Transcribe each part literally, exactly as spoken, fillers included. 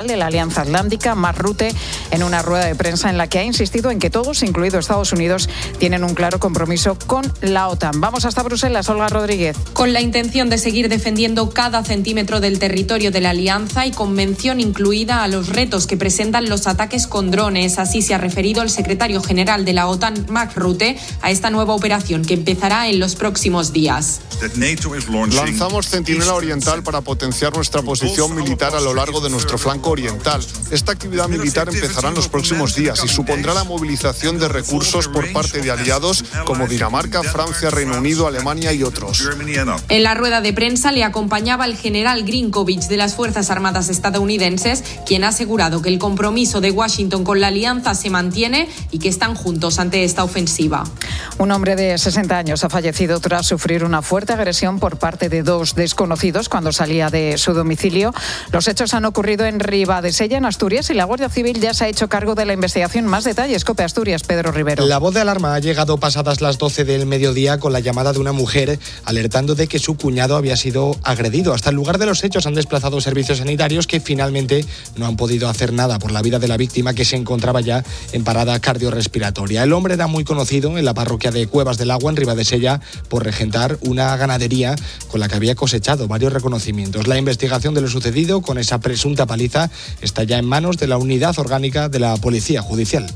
de la Alianza Atlántica, Mark Rutte, en una rueda de prensa en la que ha insistido en que todos, incluido Estados Unidos, tienen un claro compromiso con la OTAN. Vamos hasta Bruselas, Olga Rodríguez. Con la intención de seguir defendiendo cada centímetro del territorio de la alianza y con mención incluida a los retos que presentan los ataques con drones. Así se ha referido el secretario general de la OTAN, Mark Rutte, a esta nueva operación que empezará en los próximos días. Lanzamos Centinela Oriental para potenciar nuestra posición militar a lo largo de nuestro flanco oriental. Esta actividad militar empezará en los próximos días y supondrá la movilización de recursos por parte de aliados como Dinamarca, Francia, Reino Unido, Alemania y otros. En la rueda de prensa le acompañaba el general Grinkovich de las Fuerzas Armadas estadounidenses, quien ha asegurado que el compromiso de Washington con la alianza se mantiene y que están juntos ante esta ofensiva. Un hombre de sesenta años ha fallecido tras sufrir una fuerte agresión por parte de dos desconocidos cuando salía de su domicilio. Los hechos han ocurrido en Ribadesella, en Asturias, y la Guardia Civil ya se ha hecho cargo de la investigación. Más detalles, COPE Asturias, Pedro Rivero. La voz de alarma ha llegado pasadas las doce del mediodía con la llamada de una mujer alertando de que su cuñado había sido agredido. Hasta el lugar de los hechos han desplazado servicios sanitarios que finalmente no han podido hacer nada por la vida de la víctima, que se encontraba ya en parada cardiorrespiratoria. El hombre era muy conocido en la parroquia de Cuevas del Agua, en Ribadesella, por regentar una ganadería con la que había cosechado varios reconocimientos. La investigación de lo sucedido con esa presunta paliza está ya en manos de la Unidad Orgánica de la Policía Judicial.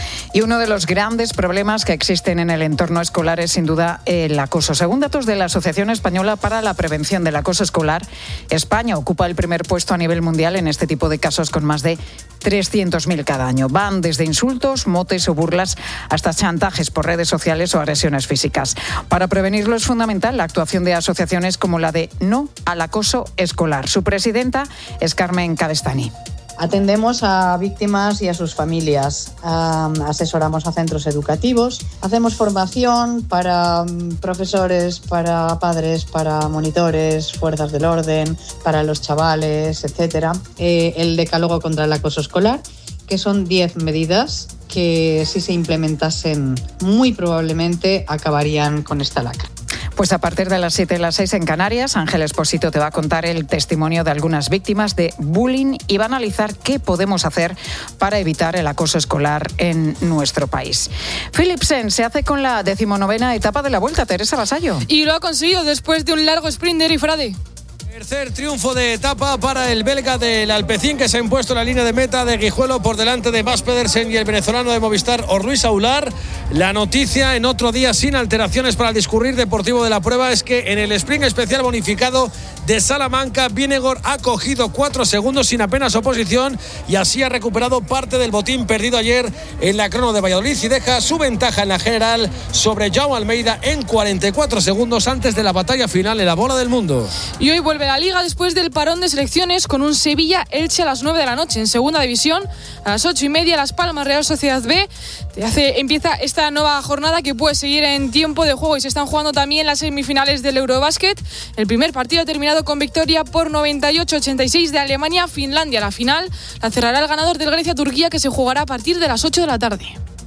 Y uno de los grandes problemas que existen en el entorno escolar es sin duda el acoso. Según datos de la Asociación Española para la Prevención del Acoso Escolar, España ocupa el primer puesto a nivel mundial en este tipo de casos, con más de trescientos mil cada año. Van desde insultos, motes o burlas hasta chantajes por redes sociales o agresiones físicas. Para prevenirlo es fundamental la actuación de asociaciones como la de No al Acoso Escolar. Su presidenta es Carmen Cabestany. Atendemos a víctimas y a sus familias, um, asesoramos a centros educativos, hacemos formación para um, profesores, para padres, para monitores, fuerzas del orden, para los chavales, etcétera. Eh, el decálogo contra el acoso escolar, que son diez medidas que, si se implementasen, muy probablemente acabarían con esta lacra. Pues a partir de las siete y las seis en Canarias, Ángel Expósito te va a contar el testimonio de algunas víctimas de bullying y va a analizar qué podemos hacer para evitar el acoso escolar en nuestro país. Philipsen se hace con la decimonovena etapa de la Vuelta, Teresa Vasallo. Y lo ha conseguido después de un largo sprint de Eric Frade. Tercer triunfo de etapa para el belga del Alpecin, que se ha impuesto en la línea de meta de Guijuelo por delante de Mas Pedersen y el venezolano de Movistar, Orluis Aular. La noticia en otro día sin alteraciones para el discurrir deportivo de la prueba es que en el sprint especial bonificado de Salamanca, Vingegaard ha cogido cuatro segundos sin apenas oposición y así ha recuperado parte del botín perdido ayer en la crono de Valladolid y deja su ventaja en la general sobre Jaume Almeida en cuarenta y cuatro segundos antes de la batalla final en la bola del mundo. Y hoy vuelve la Liga después del parón de selecciones con un Sevilla-Elche a las nueve de la noche. En segunda división, a las ocho y media, Las Palmas Real Sociedad B. Te hace, empieza esta nueva jornada que puede seguir en tiempo de juego y se están jugando también las semifinales del Eurobásquet. El primer partido ha terminado con victoria por noventa y ocho a ochenta y seis de Alemania-Finlandia. La final la cerrará el ganador del Grecia-Turquía, que se jugará a partir de las ocho de la tarde.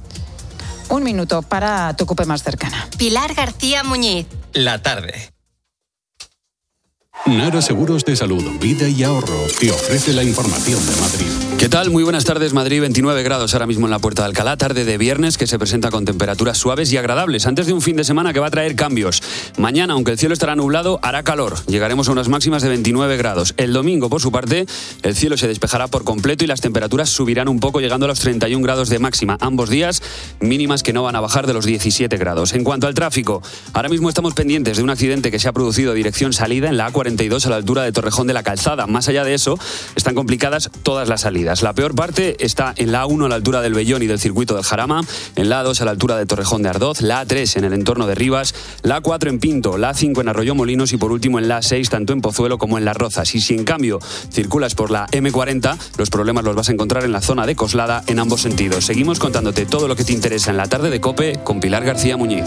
Un minuto para tu COPE más cercana. Pilar García Muñiz. La tarde. Nara Seguros de Salud, Vida y Ahorro te ofrece la información de Madrid. ¿Qué tal? Muy buenas tardes. Madrid, veintinueve grados ahora mismo en la Puerta de Alcalá. Tarde de viernes que se presenta con temperaturas suaves y agradables antes de un fin de semana que va a traer cambios. Mañana, aunque el cielo estará nublado, hará calor. Llegaremos a unas máximas de veintinueve grados. El domingo, por su parte, el cielo se despejará por completo y las temperaturas subirán un poco, llegando a los treinta y un grados de máxima. Ambos días, mínimas que no van a bajar de los diecisiete grados. En cuanto al tráfico, ahora mismo estamos pendientes de un accidente que se ha producido dirección salida en la A cuarenta y dos a la altura de Torrejón de la Calzada. Más allá de eso, están complicadas todas las salidas. La peor parte está en la A uno a la altura del Bellón y del circuito del Jarama, en la A dos a la altura de Torrejón de Ardoz, la A tres en el entorno de Rivas, la A cuatro en Pinto, la A cinco en Arroyomolinos y por último en la A seis tanto en Pozuelo como en Las Rozas. Y si en cambio circulas por la eme cuarenta, los problemas los vas a encontrar en la zona de Coslada en ambos sentidos. Seguimos contándote todo lo que te interesa en la tarde de COPE con Pilar García Muñiz.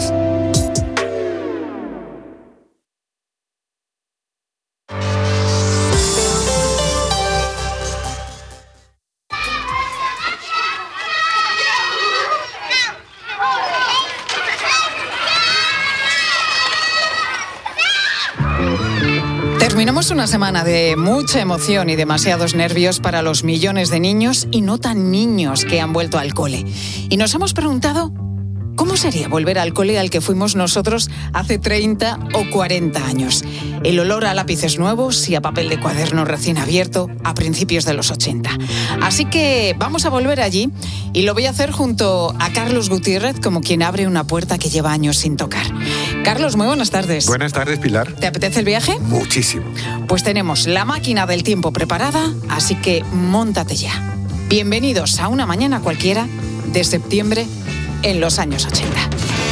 Terminamos una semana de mucha emoción y demasiados nervios para los millones de niños y no tan niños que han vuelto al cole. Y nos hemos preguntado, ¿cómo sería volver al cole al que fuimos nosotros hace treinta o cuarenta años? El olor a lápices nuevos y a papel de cuaderno recién abierto a principios de los ochenta. Así que vamos a volver allí y lo voy a hacer junto a Carlos Gutiérrez como quien abre una puerta que lleva años sin tocar. Carlos, muy buenas tardes. Buenas tardes, Pilar. ¿Te apetece el viaje? Muchísimo. Pues tenemos la máquina del tiempo preparada, así que móntate ya. Bienvenidos a una mañana cualquiera de septiembre en los años ochenta.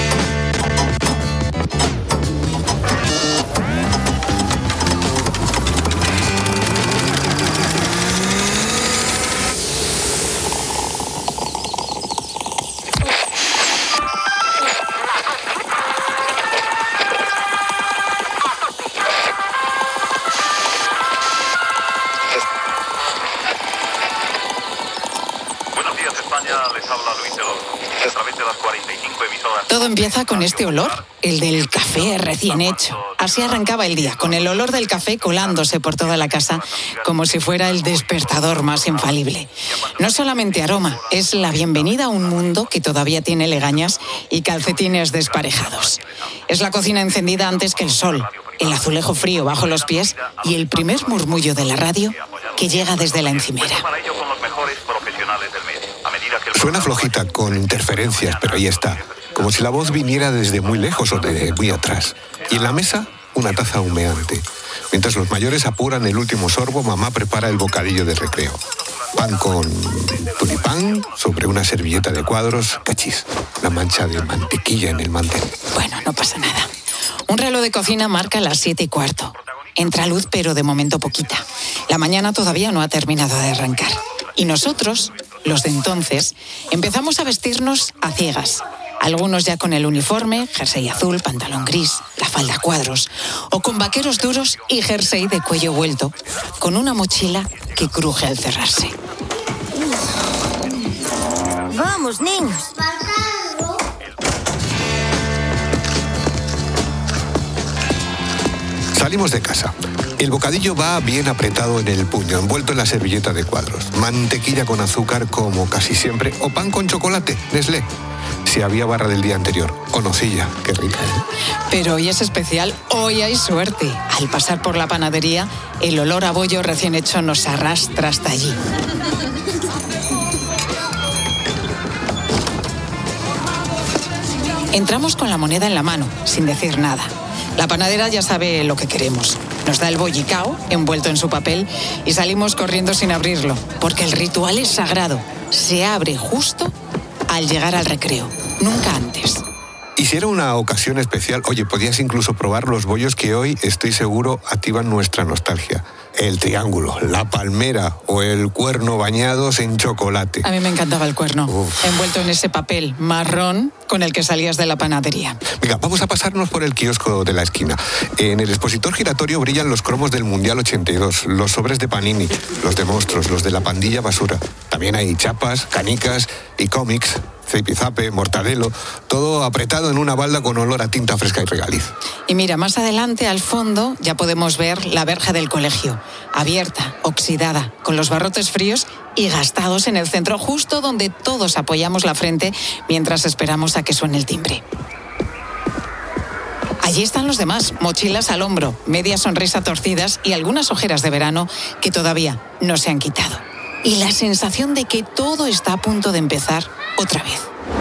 Todo empieza con este olor, el del café recién hecho. Así arrancaba el día, con el olor del café colándose por toda la casa, como si fuera el despertador más infalible. No solamente aroma, es la bienvenida a un mundo que todavía tiene legañas y calcetines desparejados. Es la cocina encendida antes que el sol, el azulejo frío bajo los pies y el primer murmullo de la radio que llega desde la encimera. Suena flojita, con interferencias, pero ahí está. Como si la voz viniera desde muy lejos o de muy atrás. Y en la mesa, una taza humeante. Mientras los mayores apuran el último sorbo, mamá prepara el bocadillo de recreo. Pan con tulipán sobre una servilleta de cuadros, cachis, la mancha de mantequilla en el mantel. Bueno, no pasa nada. Un reloj de cocina marca las siete y cuarto. Entra luz, pero de momento poquita. La mañana todavía no ha terminado de arrancar. Y nosotros, los de entonces, empezamos a vestirnos a ciegas. Algunos ya con el uniforme, jersey azul, pantalón gris, la falda a cuadros, o con vaqueros duros y jersey de cuello vuelto, con una mochila que cruje al cerrarse. ¡Vamos, niños! Salimos de casa. El bocadillo va bien apretado en el puño, envuelto en la servilleta de cuadros. Mantequilla con azúcar, como casi siempre, o pan con chocolate, Nestlé. Si había barra del día anterior, o nocilla, qué rica, ¿eh? Pero hoy es especial, hoy hay suerte. Al pasar por la panadería, el olor a bollo recién hecho nos arrastra hasta allí. Entramos con la moneda en la mano, sin decir nada. La panadera ya sabe lo que queremos. Nos da el bollicao, envuelto en su papel, y salimos corriendo sin abrirlo, porque el ritual es sagrado. Se abre justo al llegar al recreo, nunca antes. Y si era una ocasión especial, oye, podías incluso probar los bollos que hoy, estoy seguro, activan nuestra nostalgia. El triángulo, la palmera o el cuerno bañados en chocolate. A mí me encantaba el cuerno, Uf. envuelto en ese papel marrón con el que salías de la panadería. Venga, vamos a pasarnos por el kiosco de la esquina. En el expositor giratorio brillan los cromos del Mundial ochenta y dos, los sobres de Panini, los de monstruos, los de la pandilla basura. También hay chapas, canicas y cómics, zipizape, mortadelo, todo apretado en una balda con olor a tinta fresca y regaliz. Y mira, más adelante, al fondo, ya podemos ver la verja del colegio, abierta, oxidada, con los barrotes fríos y gastados en el centro, justo donde todos apoyamos la frente mientras esperamos a que suene el timbre. Allí están los demás, mochilas al hombro, media sonrisa torcidas y algunas ojeras de verano que todavía no se han quitado. Y la sensación de que todo está a punto de empezar otra vez.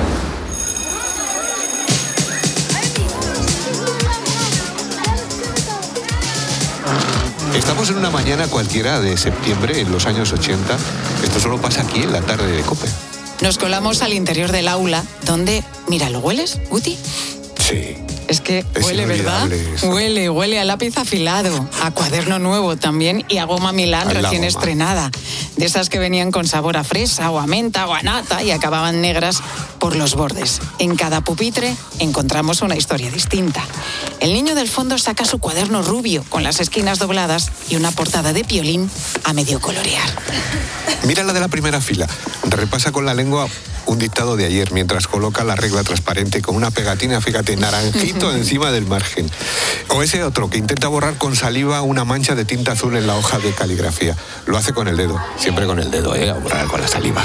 Estamos en una mañana cualquiera de septiembre en los años ochenta. Esto solo pasa aquí en la tarde de COPE. Nos colamos al interior del aula, donde... Mira, ¿lo hueles, Guti? Sí. Es que Es huele, ¿verdad? eso. Huele, huele a lápiz afilado, a cuaderno nuevo también y a goma Milán A la recién goma. estrenada. De esas que venían con sabor a fresa o a menta o a nata y acababan negras por los bordes. En cada pupitre encontramos una historia distinta. El niño del fondo saca su cuaderno rubio con las esquinas dobladas y una portada de Piolín a medio colorear. Mira la de la primera fila. Repasa con la lengua un dictado de ayer mientras coloca la regla transparente con una pegatina, fíjate, naranjito encima del margen. O ese otro que intenta borrar con saliva una mancha de tinta azul en la hoja de caligrafía. Lo hace con el dedo, siempre con el dedo, ¿eh? A borrar con la saliva.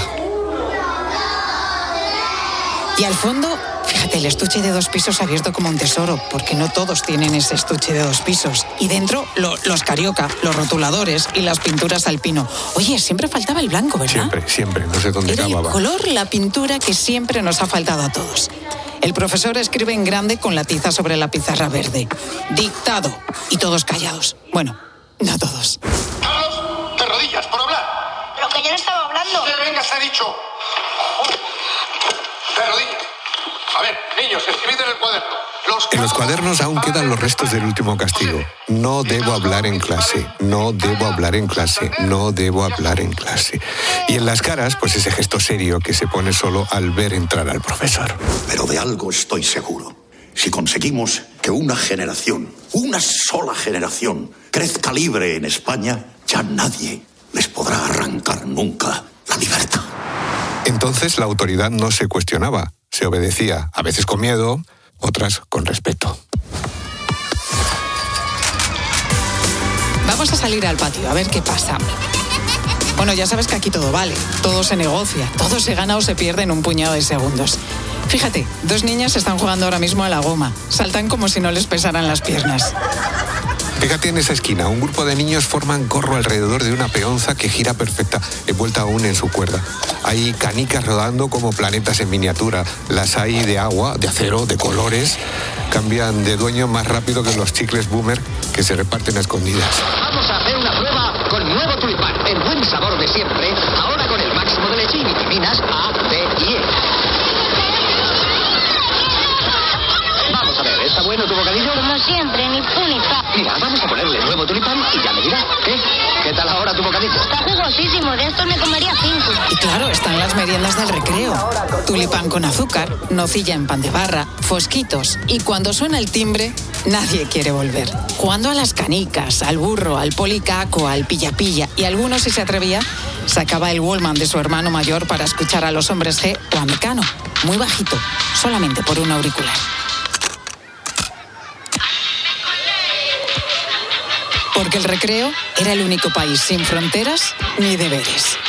Y al fondo, fíjate, el estuche de dos pisos abierto como un tesoro, porque no todos tienen ese estuche de dos pisos. Y dentro, lo, los carioca, los rotuladores y las pinturas al pino. Oye, siempre faltaba el blanco, ¿verdad? Siempre, siempre, no sé dónde Era acababa. el color, la pintura que siempre nos ha faltado a todos. El profesor escribe en grande con la tiza sobre la pizarra verde. Dictado. Y todos callados. Bueno, no todos. Carlos, de rodillas, por hablar. Pero que yo no estaba hablando. Que venga, se ha dicho. De rodillas. A ver, niños, escribid en el cuaderno. Los en los cuadernos aún quedan los restos del último castigo. No debo hablar en clase, no debo hablar en clase, no debo hablar en clase. Y en las caras, pues ese gesto serio que se pone solo al ver entrar al profesor. Pero de algo estoy seguro. Si conseguimos que una generación, una sola generación, crezca libre en España, ya nadie les podrá arrancar nunca la libertad. Entonces la autoridad no se cuestionaba, se obedecía, a veces con miedo, otras con respeto. Vamos a salir al patio a ver qué pasa. Bueno, ya sabes que aquí todo vale, todo se negocia, todo se gana o se pierde en un puñado de segundos. Fíjate, dos niñas están jugando ahora mismo a la goma, saltan como si no les pesaran las piernas. Fíjate en esa esquina, un grupo de niños forman corro alrededor de una peonza que gira perfecta, envuelta aún en su cuerda. Hay canicas rodando como planetas en miniatura. Las hay de agua, de acero, de colores. Cambian de dueño más rápido que los chicles Boomer que se reparten a escondidas. Vamos a hacer una prueba con nuevo tulipán, el buen sabor de siempre, ahora con el máximo de leche y vitaminas A, D y E. Vamos a ver, ¿está bueno tu bocadillo? Como siempre, ni fu ni fa. Mira, vamos a ponerle nuevo tulipán y ya me dirás, ¿eh? ¿Qué tal ahora tu bocadillo? Está jugosísimo, de estos me comería cinco. Y claro, están las meriendas del recreo. Tulipán con azúcar, nocilla en pan de barra, fosquitos. Y cuando suena el timbre, nadie quiere volver. Jugando a las canicas, al burro, al policaco, al pilla-pilla. Y algunos, si se atrevía, sacaba el Walkman de su hermano mayor para escuchar a los Hombres G o a Mecano. Muy bajito, solamente por un auricular. Porque el recreo era el único país sin fronteras ni deberes.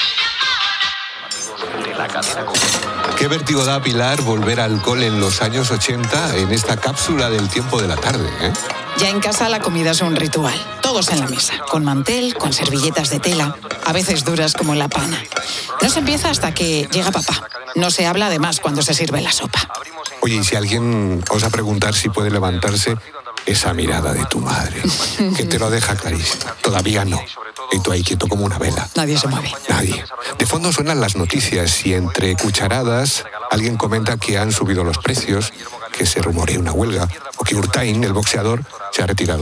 Qué vértigo da, Pilar, volver al cole en los años ochenta en esta cápsula del tiempo de la tarde, ¿eh? Ya en casa la comida es un ritual. Todos en la mesa, con mantel, con servilletas de tela, a veces duras como la pana. No se empieza hasta que llega papá. No se habla además cuando se sirve la sopa. Oye, y si alguien osa preguntar si puede levantarse, esa mirada de tu madre, que te lo deja clarísimo. Todavía no. Y tú ahí quieto como una vela. Nadie se mueve. Nadie. De fondo suenan las noticias y entre cucharadas alguien comenta que han subido los precios, que se rumorea una huelga o que Urtain, el boxeador, se ha retirado.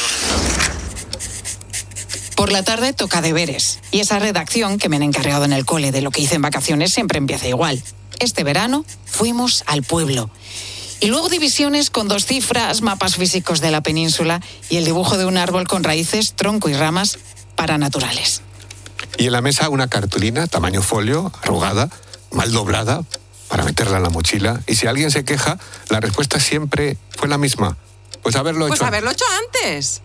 Por la tarde toca deberes. Y esa redacción que me han encargado en el cole de lo que hice en vacaciones siempre empieza igual. Este verano fuimos al pueblo. Y luego divisiones con dos cifras, mapas físicos de la península y el dibujo de un árbol con raíces, tronco y ramas paranaturales. Y en la mesa una cartulina, tamaño folio, arrugada, mal doblada, para meterla en la mochila. Y si alguien se queja, la respuesta siempre fue la misma. Pues haberlo pues hecho Pues haberlo hecho antes.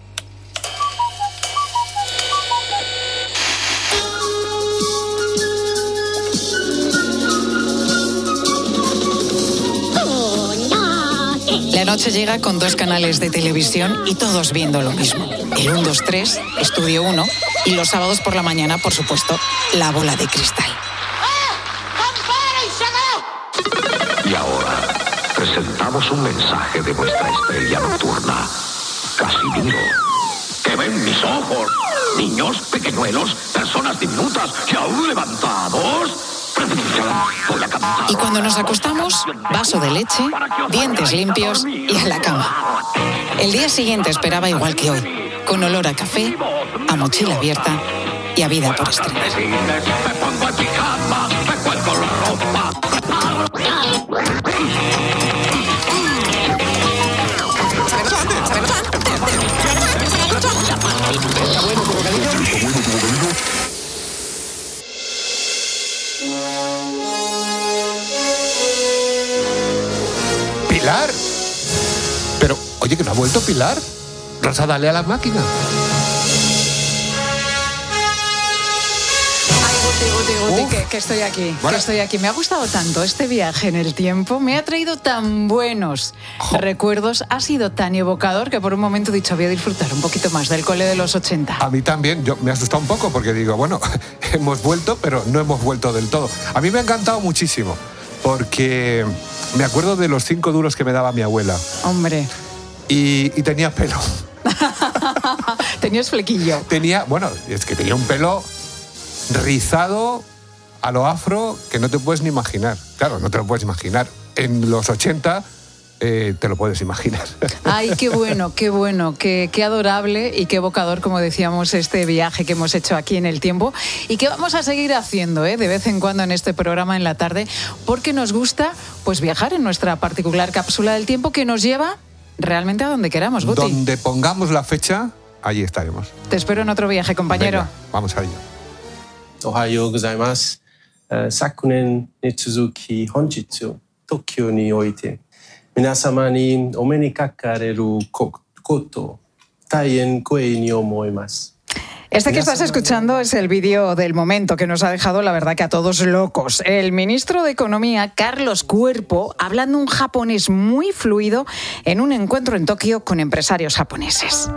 La noche llega con dos canales de televisión y todos viendo lo mismo. El uno, dos, tres, Estudio uno y los sábados por la mañana, por supuesto, La Bola de Cristal. Y ahora presentamos un mensaje de nuestra estrella nocturna, Casimiro. ¿Qué ven mis ojos? Niños, pequeñuelos, personas diminutas y aún levantados. Y cuando nos acostamos, vaso de leche, dientes limpios y a la cama. El día siguiente esperaba igual que hoy, con olor a café, a mochila abierta y a vida por estreno. Oye, que no ha vuelto Pilar. Rosa, dale a la máquina. Guti, que, que estoy aquí, bueno. que estoy aquí. Me ha gustado tanto este viaje en el tiempo, me ha traído tan buenos oh. recuerdos, ha sido tan evocador que por un momento he dicho, voy a disfrutar un poquito más del cole de los ochenta. A mí también, yo me he asustado un poco porque digo, bueno, hemos vuelto, pero no hemos vuelto del todo. A mí me ha encantado muchísimo porque me acuerdo de los cinco duros que me daba mi abuela. Hombre. Y, y tenía pelo. Tenías flequillo. Tenía, bueno, es que tenía un pelo rizado a lo afro que no te puedes ni imaginar. Claro, no te lo puedes imaginar. En los ochenta eh, te lo puedes imaginar. Ay, qué bueno, qué bueno, qué, qué adorable y qué evocador, como decíamos, este viaje que hemos hecho aquí en el tiempo y que vamos a seguir haciendo ¿eh? de vez en cuando en este programa en la tarde, porque nos gusta pues viajar en nuestra particular cápsula del tiempo que nos lleva realmente a donde queramos, Guti. Donde pongamos la fecha, allí estaremos. Te espero en otro viaje, compañero. Venga, vamos a ello. Ohayou gozaimasu. Sakunen ni tsuzuki honjitsu Tokyo ni oite minasama ni ome ni kakareru koto taien koei ni omoimasu. Este que estás escuchando es el vídeo del momento que nos ha dejado, la verdad, que a todos locos. El ministro de Economía, Carlos Cuerpo, hablando un japonés muy fluido en un encuentro en Tokio con empresarios japoneses.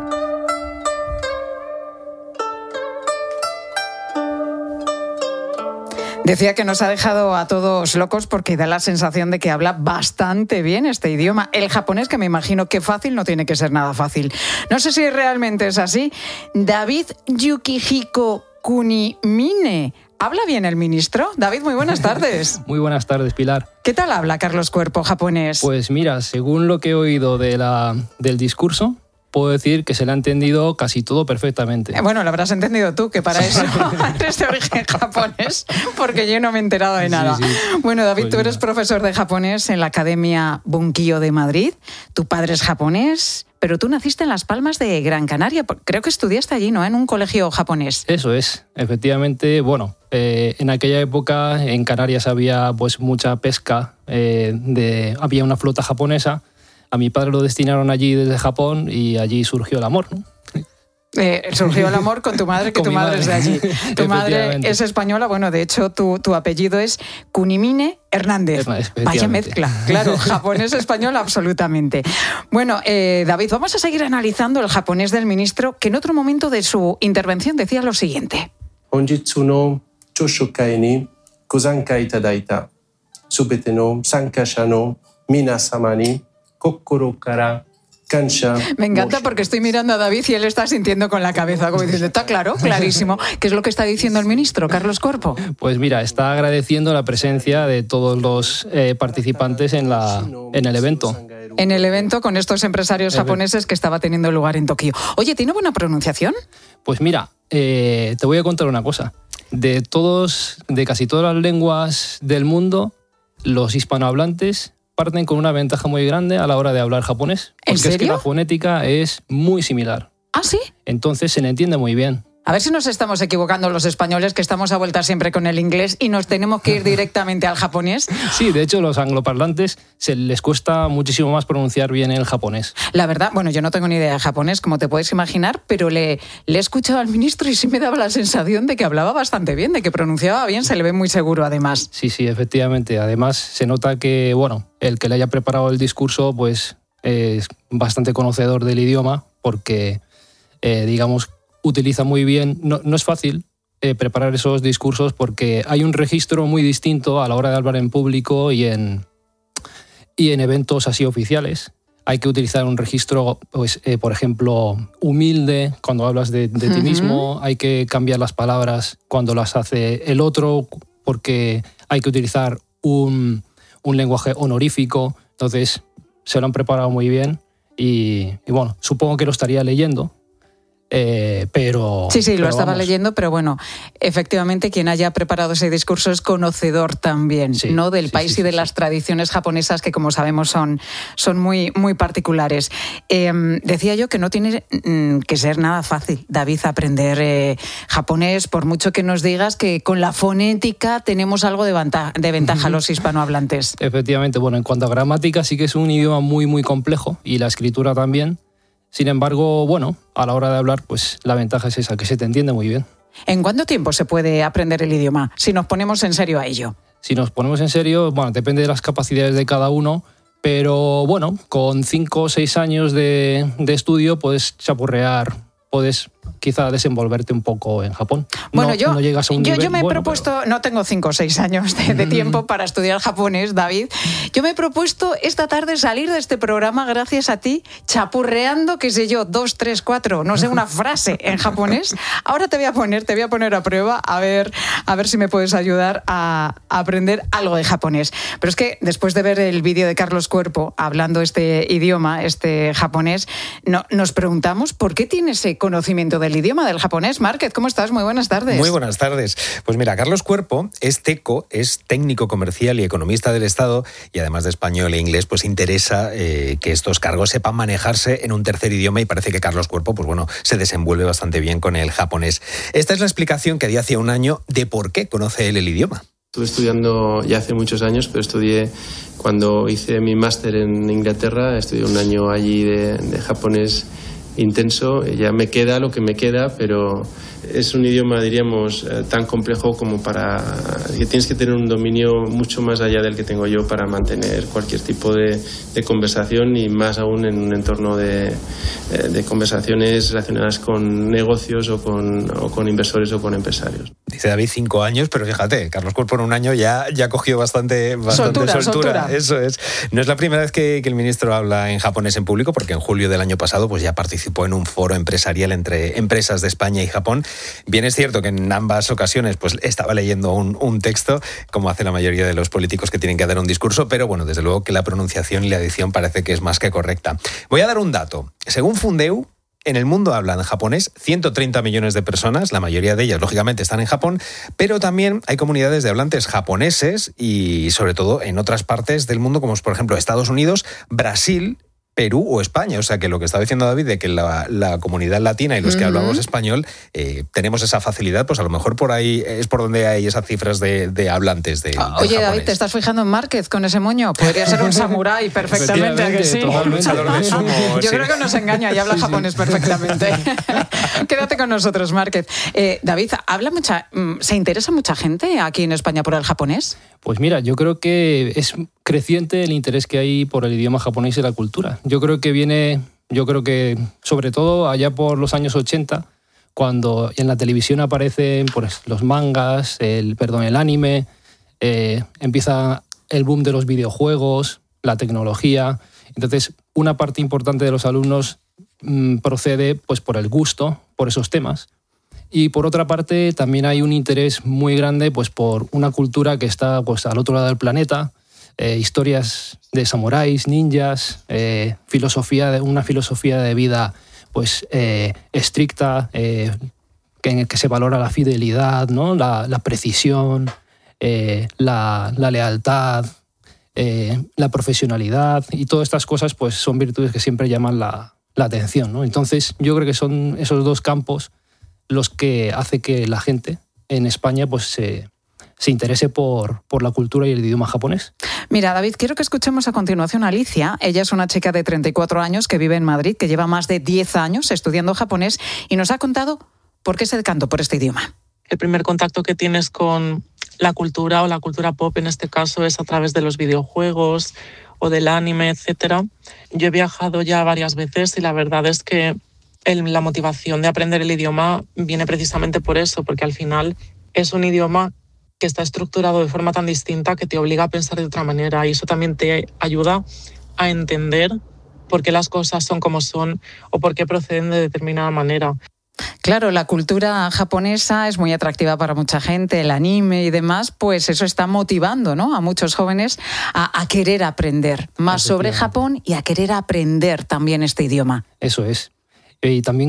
Decía que nos ha dejado a todos locos porque da la sensación de que habla bastante bien este idioma. El japonés, que me imagino que fácil no tiene que ser nada fácil. No sé si realmente es así. David Yukihiko Kunimine. ¿Habla bien el ministro? David, muy buenas tardes. Muy buenas tardes, Pilar. ¿Qué tal habla Carlos Cuerpo, japonés? Pues mira, según lo que he oído de la, del discurso, puedo decir que se le ha entendido casi todo perfectamente. Bueno, lo habrás entendido tú, que para eso eres de origen japonés, porque yo no me he enterado de nada. Sí, sí. Bueno, David, pues tú eres mira. profesor de japonés en la Academia Bunkyo de Madrid. Tu padre es japonés, pero tú naciste en Las Palmas de Gran Canaria. Creo que estudiaste allí, ¿no? En un colegio japonés. Eso es. Efectivamente, bueno, eh, en aquella época en Canarias había pues mucha pesca, eh, de, había una flota japonesa. A mi padre lo destinaron allí desde Japón y allí surgió el amor, ¿no? Eh, surgió el amor con tu madre, que tu madre, madre es de allí. Tu madre es española, bueno, de hecho tu, tu apellido es Kunimine Hernández. Vaya mezcla, claro, japonés-español absolutamente. Bueno, eh, David, vamos a seguir analizando el japonés del ministro, que en otro momento de su intervención decía lo siguiente. Honjitsu no choshokai ni gozankai itadaita subete no sankasha no minasama ni kokoro kara kansha. Me encanta porque estoy mirando a David y él está sintiendo con la cabeza, como diciendo, está claro, clarísimo. ¿Qué es lo que está diciendo el ministro, Carlos Cuerpo? Pues mira, está agradeciendo la presencia de todos los eh, participantes en, la, en el evento. En el evento con estos empresarios japoneses que estaba teniendo lugar en Tokio. Oye, ¿tiene buena pronunciación? Pues mira, eh, te voy a contar una cosa. De todos, de casi todas las lenguas del mundo, los hispanohablantes parten con una ventaja muy grande a la hora de hablar japonés. ¿En serio? Porque es que la fonética es muy similar. ¿Ah, sí? Entonces se le entiende muy bien. A ver si nos estamos equivocando los españoles, que estamos a vuelta siempre con el inglés y nos tenemos que ir directamente al japonés. Sí, de hecho, los angloparlantes se les cuesta muchísimo más pronunciar bien el japonés. La verdad, bueno, yo no tengo ni idea de japonés, como te puedes imaginar, pero le, le he escuchado al ministro y sí me daba la sensación de que hablaba bastante bien, de que pronunciaba bien, se le ve muy seguro además. Sí, sí, efectivamente. Además, se nota que, bueno, el que le haya preparado el discurso, pues es bastante conocedor del idioma, porque, eh, digamos, utiliza muy bien, no, no es fácil eh, preparar esos discursos porque hay un registro muy distinto a la hora de hablar en público y en, y en eventos así oficiales. Hay que utilizar un registro, pues, eh, por ejemplo, humilde cuando hablas de, de ti uh-huh. mismo, hay que cambiar las palabras cuando las hace el otro porque hay que utilizar un, un lenguaje honorífico. Entonces, se lo han preparado muy bien y, y bueno, supongo que lo estaría leyendo. Eh, pero sí, sí, pero lo estaba vamos. leyendo, pero bueno, efectivamente quien haya preparado ese discurso es conocedor también, sí, ¿no? Del sí, país sí, y de sí, las sí. tradiciones japonesas que, como sabemos, son, son muy, muy particulares. Eh, decía yo que no tiene mm, que ser nada fácil, David, aprender eh, japonés, por mucho que nos digas que con la fonética tenemos algo de, ventaja, de ventaja los hispanohablantes. Efectivamente, bueno, en cuanto a gramática sí que es un idioma muy, muy complejo y la escritura también. Sin embargo, bueno, a la hora de hablar, pues la ventaja es esa, que se te entiende muy bien. ¿En cuánto tiempo se puede aprender el idioma, si nos ponemos en serio a ello? Si nos ponemos en serio, bueno, depende de las capacidades de cada uno, pero bueno, con cinco o seis años de, de estudio puedes chapurrear, puedes quizá desenvolverte un poco en Japón. Bueno, no, yo, no llegas a un yo, nivel, yo me he bueno, propuesto, pero... no tengo cinco o seis años de, de tiempo para estudiar japonés, David. Yo me he propuesto esta tarde salir de este programa gracias a ti, chapurreando, qué sé yo, dos, tres, cuatro, no sé, una frase en japonés. Ahora te voy a poner, te voy a poner a prueba a ver, a ver si me puedes ayudar a, a aprender algo de japonés. Pero es que después de ver el vídeo de Carlos Cuerpo hablando este idioma, este japonés, no, nos preguntamos por qué tiene ese conocimiento del idioma del japonés. Márquez, ¿cómo estás? Muy buenas tardes. Muy buenas tardes. Pues mira, Carlos Cuerpo es teco, es técnico comercial y economista del Estado y además de español e inglés, pues interesa eh, que estos cargos sepan manejarse en un tercer idioma y parece que Carlos Cuerpo, pues bueno, se desenvuelve bastante bien con el japonés. Esta es la explicación que dio hace un año de por qué conoce él el idioma. Estuve estudiando ya hace muchos años, pero estudié cuando hice mi máster en Inglaterra, estudié un año allí de, de japonés intenso. Ya me queda lo que me queda, pero es un idioma, diríamos, tan complejo como para que tienes que tener un dominio mucho más allá del que tengo yo para mantener cualquier tipo de, de conversación, y más aún en un entorno de, de conversaciones relacionadas con negocios o con, o con inversores o con empresarios. Dice David cinco años, pero fíjate, Carlos Cuerpo en un año ya, ya cogió bastante, bastante soltura, soltura. soltura. Eso es. No es la primera vez que, que el ministro habla en japonés en público, porque en julio del año pasado pues ya participó en un foro empresarial entre empresas de España y Japón. Bien es cierto que en ambas ocasiones pues estaba leyendo un, un texto, como hace la mayoría de los políticos que tienen que dar un discurso, pero bueno, desde luego que la pronunciación y la edición parece que es más que correcta. Voy a dar un dato. Según Fundeu, en el mundo hablan japonés ciento treinta millones de personas, la mayoría de ellas, lógicamente, están en Japón, pero también hay comunidades de hablantes japoneses y, sobre todo, en otras partes del mundo, como es, por ejemplo, Estados Unidos, Brasil, Perú o España. O sea que lo que estaba diciendo David de que la, la comunidad latina y los que uh-huh. hablamos español eh, tenemos esa facilidad, pues a lo mejor por ahí es por donde hay esas cifras de, de hablantes de, oh, de Oye, japonés. David, ¿te estás fijando en Márquez con ese moño? Podría ser un samurái perfectamente, ¿a que sí? Luchador de sumo, Yo sí. creo que nos engaña y habla sí, japonés sí. perfectamente. Quédate con nosotros, Márquez. Eh, David, ¿habla mucha, ¿se interesa mucha gente aquí en España por el japonés? Pues mira, yo creo que es creciente el interés que hay por el idioma japonés y la cultura. Yo creo que viene, yo creo que sobre todo allá por los años ochenta, cuando en la televisión aparecen pues, los mangas, el, perdón, el anime, eh, empieza el boom de los videojuegos, la tecnología. Entonces, una parte importante de los alumnos mmm, procede pues, por el gusto, por esos temas. Y por otra parte, también hay un interés muy grande pues, por una cultura que está pues, al otro lado del planeta, eh, historias de samuráis, ninjas, eh, filosofía de, una filosofía de vida pues, eh, estricta, eh, que, en el que se valora la fidelidad, ¿no? la, la precisión, eh, la, la lealtad, eh, la profesionalidad, y todas estas cosas pues, son virtudes que siempre llaman la, la atención, ¿no? Entonces, yo creo que son esos dos campos los que hace que la gente en España pues, se, se interese por, por la cultura y el idioma japonés. Mira, David, quiero que escuchemos a continuación a Alicia. Ella es una chica de treinta y cuatro años que vive en Madrid, que lleva más de diez años estudiando japonés y nos ha contado por qué se decantó por este idioma. El primer contacto que tienes con la cultura o la cultura pop en este caso es a través de los videojuegos o del anime, etcétera. Yo he viajado ya varias veces y la verdad es que el, la motivación de aprender el idioma viene precisamente por eso, porque al final es un idioma que está estructurado de forma tan distinta que te obliga a pensar de otra manera, y eso también te ayuda a entender por qué las cosas son como son o por qué proceden de determinada manera. Claro, la cultura japonesa es muy atractiva para mucha gente, el anime y demás, pues eso está motivando, ¿no?, a muchos jóvenes a, a querer aprender más sobre Japón y a querer aprender también este idioma. Eso es. Y también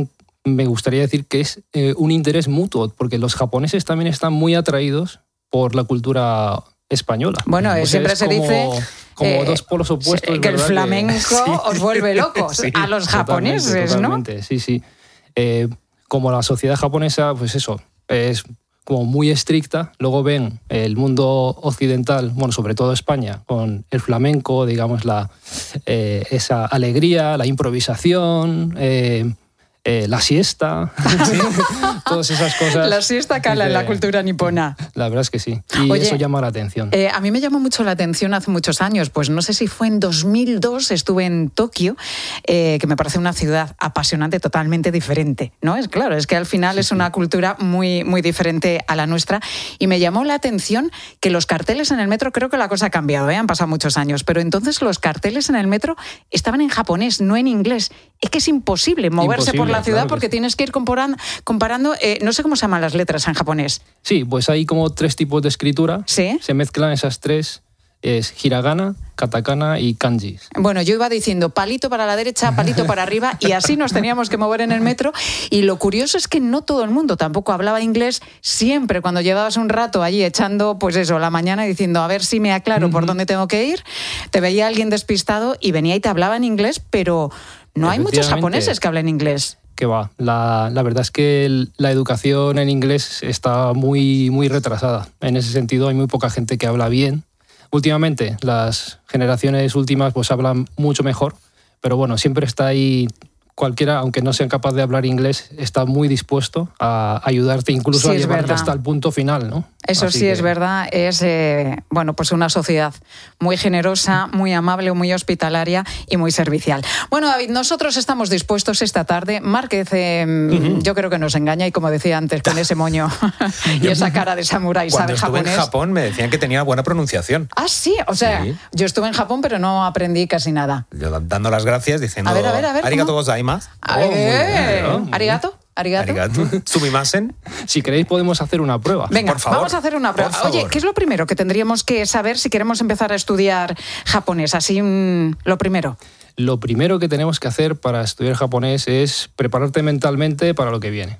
me gustaría decir que es eh, un interés mutuo, porque los japoneses también están muy atraídos por la cultura española. Bueno, pues siempre se como, dice como eh, dos polos opuestos. Que el flamenco que, sí, os vuelve locos sí, a los japoneses, totalmente, totalmente, ¿no? Sí, sí. Eh, como la sociedad japonesa, pues eso, es como muy estricta, luego ven el mundo occidental, bueno, sobre todo España, con el flamenco, digamos, la, eh, esa alegría, la improvisación, eh, eh, la siesta, ¿sí? Todas esas cosas. La siesta cala en la cultura nipona. La verdad es que sí, y Oye, eso llama la atención. Eh, a mí me llamó mucho la atención hace muchos años, pues no sé si fue en dos mil dos, estuve en Tokio, eh, que me parece una ciudad apasionante, totalmente diferente, ¿no? Es claro, es que al final sí, es una cultura muy, muy diferente a la nuestra, y me llamó la atención que los carteles en el metro, creo que la cosa ha cambiado, ¿eh? Han pasado muchos años, pero entonces los carteles en el metro estaban en japonés, no en inglés. Es que es imposible moverse imposible, por la ciudad, claro, porque sí, tienes que ir comparando, comparando eh, no sé cómo se llaman las letras en japonés. Sí, pues hay como tres tipos de escritura. ¿Sí? Se mezclan esas tres, es hiragana, katakana y kanji. Bueno, yo iba diciendo palito para la derecha, palito para arriba, y así nos teníamos que mover en el metro. Y lo curioso es que no todo el mundo tampoco hablaba inglés. Siempre cuando llevabas un rato allí echando, pues eso, la mañana diciendo a ver si me aclaro uh-huh. por dónde tengo que ir, te veía alguien despistado y venía y te hablaba en inglés, pero no hay muchos japoneses que hablen inglés. Que va, la, la verdad es que el, la educación en inglés está muy, muy retrasada. En ese sentido hay muy poca gente que habla bien. Últimamente las generaciones últimas pues hablan mucho mejor, pero bueno, siempre está ahí cualquiera, aunque no sea capaz de hablar inglés, está muy dispuesto a ayudarte incluso sí, a llevarte hasta el punto final, ¿no? Eso Así sí que... es verdad, es eh, bueno, pues una sociedad muy generosa, muy amable, muy hospitalaria y muy servicial. Bueno, David, nosotros estamos dispuestos esta tarde. Márquez, eh, uh-huh. yo creo que nos engaña, y como decía antes, con ese moño y esa cara de samurái, sabe japonés. Cuando estuve en Japón me decían que tenía buena pronunciación. Ah, sí, o sea, sí. Yo estuve en Japón pero no aprendí casi nada. Yo dando las gracias diciendo a ver, a ver, a ver, arigato gozaimasu. Oh, eh, bien, ¿Arigato? ¿Arigato? Arigato. Sumimasen. Si queréis podemos hacer una prueba. Venga, por favor, vamos a hacer una prueba. Oye, ¿qué es lo primero que tendríamos que saber si queremos empezar a estudiar japonés? Así, un... lo primero. Lo primero que tenemos que hacer para estudiar japonés es prepararte mentalmente para lo que viene.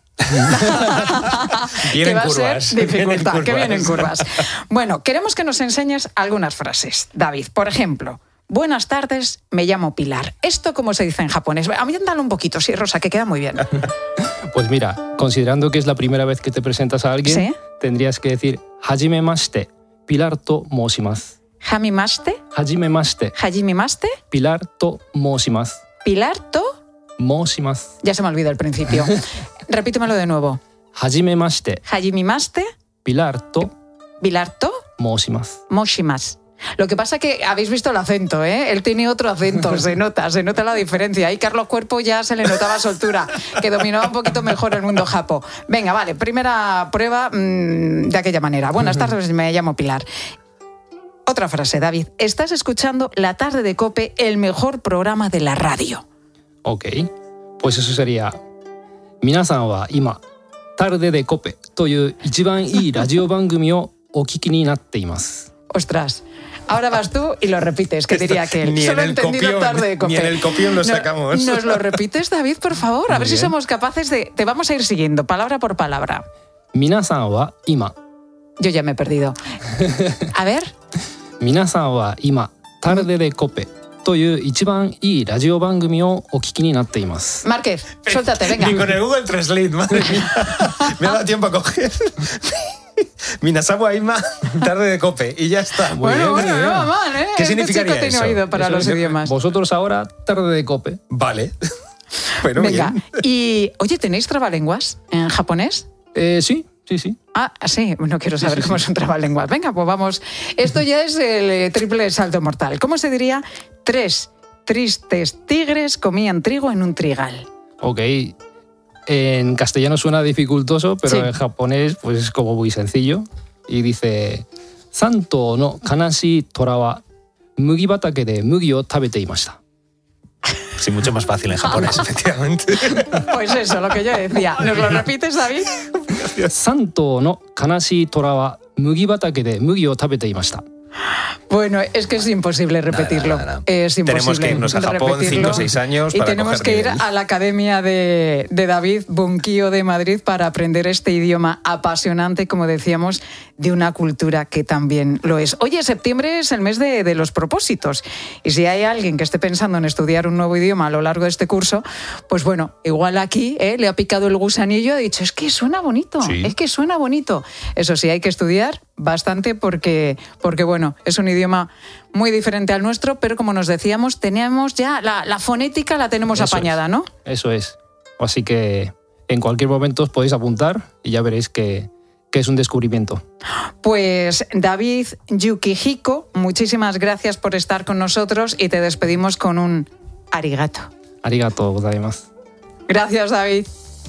Que va a ser dificultad, que viene en curvas. Bueno, queremos que nos enseñes algunas frases. David, por ejemplo... Buenas tardes, me llamo Pilar. ¿Esto cómo se dice en japonés? Ambiéntalo un poquito, sí, Rosa, que queda muy bien. Pues mira, considerando que es la primera vez que te presentas a alguien, ¿sí? Tendrías que decir Hajimemashite, Pilar to moshimasu. ¿Hajimemashite? Hajimemashite. ¿Hajimemashite? Pilar to moshimasu. ¿Pilar to? Moshimasu. Ya se me olvidó el principio. Repítemelo de nuevo. Hajimemashite. Hajimemashite. Pilar to. Pilar to. Moshimasu. Moshimasu. Lo que pasa es que habéis visto el acento, ¿eh? Él tiene otro acento, se nota, se nota la diferencia. Ahí Carlos Cuerpo ya se le notaba soltura, que dominaba un poquito mejor el mundo japo. Venga, vale, primera prueba mmm, de aquella manera. Buenas tardes, me llamo Pilar. Otra frase, David. Estás escuchando La Tarde de COPE, el mejor programa de la radio. Ok, pues eso sería... Minasan wa ima, Tarde de COPE, toyu ichiban ii radio bangumi o okiki ni natte imasu. Ostras, ahora vas tú y lo repites, que diría que ni solo en el entendido copión, tarde de COPE. Ni en el copión lo sacamos. No, ¿nos lo repites, David, por favor? A Muy ver bien. Si somos capaces de... Te vamos a ir siguiendo, palabra por palabra. Minasan wa ima. Yo ya me he perdido. A ver. Minasan wa ima, Tarde de COPE, toyu ichiban ii radio bangumi o okiki ni natte imasu. Márquez, suéltate, venga. Ni con el Google Translate, madre mía. Me ha dado tiempo a coger... Minasan wa ima, Tarde de COPE, y ya está. Muy bueno, bien, bueno, no va mal, ¿eh? ¿Qué este significaría chico tiene eso? oído para eso los idiomas. Vosotros ahora, Tarde de COPE. Vale. Bueno, venga, bien. Y, oye, ¿tenéis trabalenguas en japonés? Eh, sí, sí, sí. Ah, sí, no quiero saber sí, sí, cómo sí. es un trabalenguas. Venga, pues vamos. Esto ya es el triple salto mortal. ¿Cómo se diría? Tres tristes tigres comían trigo en un trigal. Ok. En castellano suena dificultoso, pero sí. En japonés pues es como muy sencillo. Y dice... Santo no kanashi tora wa mugi batake de mugi o tabete imashita. Sí, mucho más fácil en japonés, efectivamente. Pues eso, lo que yo decía. ¿Nos lo repites, David? Santo no kanashi tora wa mugi batake de mugi o tabete imashita. Bueno, es que es imposible repetirlo. Nada, nada. Es imposible. Tenemos que irnos a Japón cinco o seis años y para tenemos coger que nivel. ir a la Academia de, de David Bunquío de Madrid para aprender este idioma apasionante, como decíamos, de una cultura que también lo es. Oye, septiembre es el mes de, de los propósitos. Y si hay alguien que esté pensando en estudiar un nuevo idioma a lo largo de este curso, pues bueno, igual aquí ¿eh? le ha picado el gusanillo y ha dicho, es que suena bonito, Sí. es que suena bonito. Eso sí, hay que estudiar bastante porque, porque bueno, es un idioma muy diferente al nuestro, pero como nos decíamos, tenemos ya la, la fonética la tenemos Eso apañada, es. ¿no? Eso es. Así que en cualquier momento os podéis apuntar y ya veréis que, que es un descubrimiento. Pues David Yukihiko, muchísimas gracias por estar con nosotros y te despedimos con un arigato. Arigato gozaimasu. Gracias, David.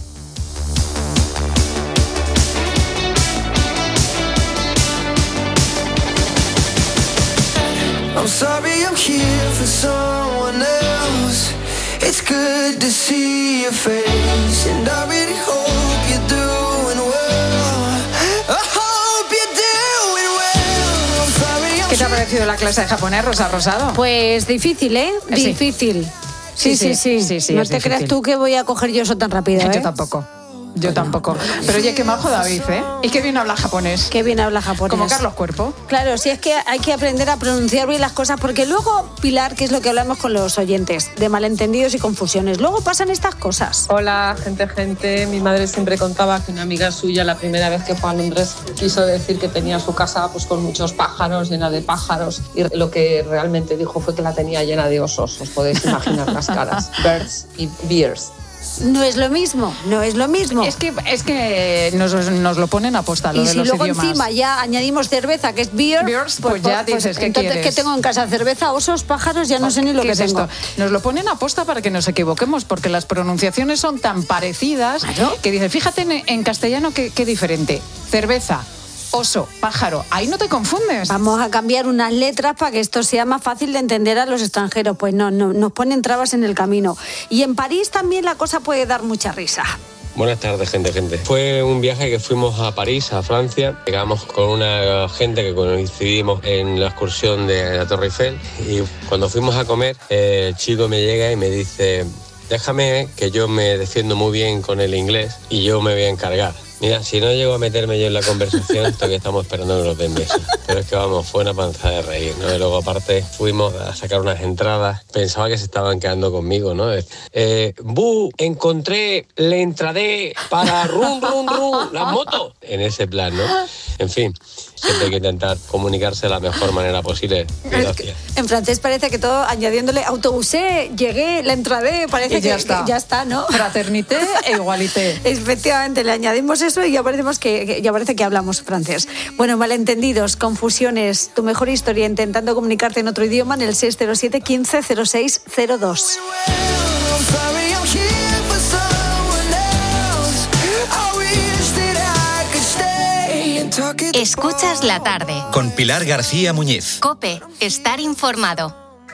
I'm sorry I'm here for someone else. It's good to see your face, and I really hope you're doing well. I hope you're doing well. I'm sorry I'm ¿Qué te ha parecido la clase de japonés, Rosa Rosado? Pues difícil, ¿eh? Sí. Difícil. Sí, sí, sí. sí, sí, no es te difícil. creas tú que voy a coger yo eso tan rápido, ¿eh? Yo tampoco. Yo tampoco. Pero oye, qué majo David, ¿eh? Y qué bien habla japonés. Qué bien habla japonés. Como Carlos Cuerpo. Claro, sí, es que hay que aprender a pronunciar bien las cosas, porque luego, Pilar, que es lo que hablamos con los oyentes, de malentendidos y confusiones, luego pasan estas cosas. Hola, gente, gente. Mi madre siempre contaba que una amiga suya, la primera vez que fue a Londres, quiso decir que tenía su casa pues, con muchos pájaros, llena de pájaros, y lo que realmente dijo fue que la tenía llena de osos. Os podéis imaginar las caras. Birds y beers. No es lo mismo, no es lo mismo. Es que, es que nos, nos lo ponen a posta, lo y de si los luego idiomas. encima ya añadimos cerveza, que es beer, Beers, pues ya dices, ¿qué entonces, quieres? ¿qué tengo en casa? ¿Cerveza, osos, pájaros? Ya no sé ni lo ¿Qué que es tengo. esto? Nos lo ponen a posta para que nos equivoquemos, porque las pronunciaciones son tan parecidas que dices, fíjate en, en castellano qué, qué diferente. Cerveza, oso, pájaro, ahí no te confundes. Vamos a cambiar unas letras para que esto sea más fácil de entender a los extranjeros. Pues no, no, nos ponen trabas en el camino. Y en París también la cosa puede dar mucha risa. Buenas tardes, gente, gente. Fue un viaje que fuimos a París, a Francia. Llegamos con una gente que coincidimos en la excursión de la Torre Eiffel. Y cuando fuimos a comer, el chico me llega y me dice, déjame que yo me defiendo muy bien con el inglés y yo me voy a encargar. Mira, si no llego a meterme yo en la conversación, todavía estamos esperando que nos den besos. Pero es que vamos, fue una panza de reír, ¿no? Y luego aparte fuimos a sacar unas entradas. Pensaba que se estaban quedando conmigo, ¿no? Eh, ¡Bu! Encontré la entrada para rum, rum, rum, las motos. En ese plan, ¿no? En fin, siempre hay que intentar comunicarse de la mejor manera posible. Gracias. En francés parece que todo añadiéndole autobusé, llegué, la entrada, parece Y ya que, está. que ya está, ¿no? Fraternité e igualité. Efectivamente, le añadimos eso y ya, parecemos que, que- ya parece que hablamos francés. Bueno, malentendidos, confusiones, tu mejor historia intentando comunicarte en otro idioma en el seis cero siete, quince, cero seis cero dos. I'm sorry I'm here for someone else. I wish that I could stay and talk it Escuchas la tarde. Con Pilar García Muñiz. COPE, estar informado.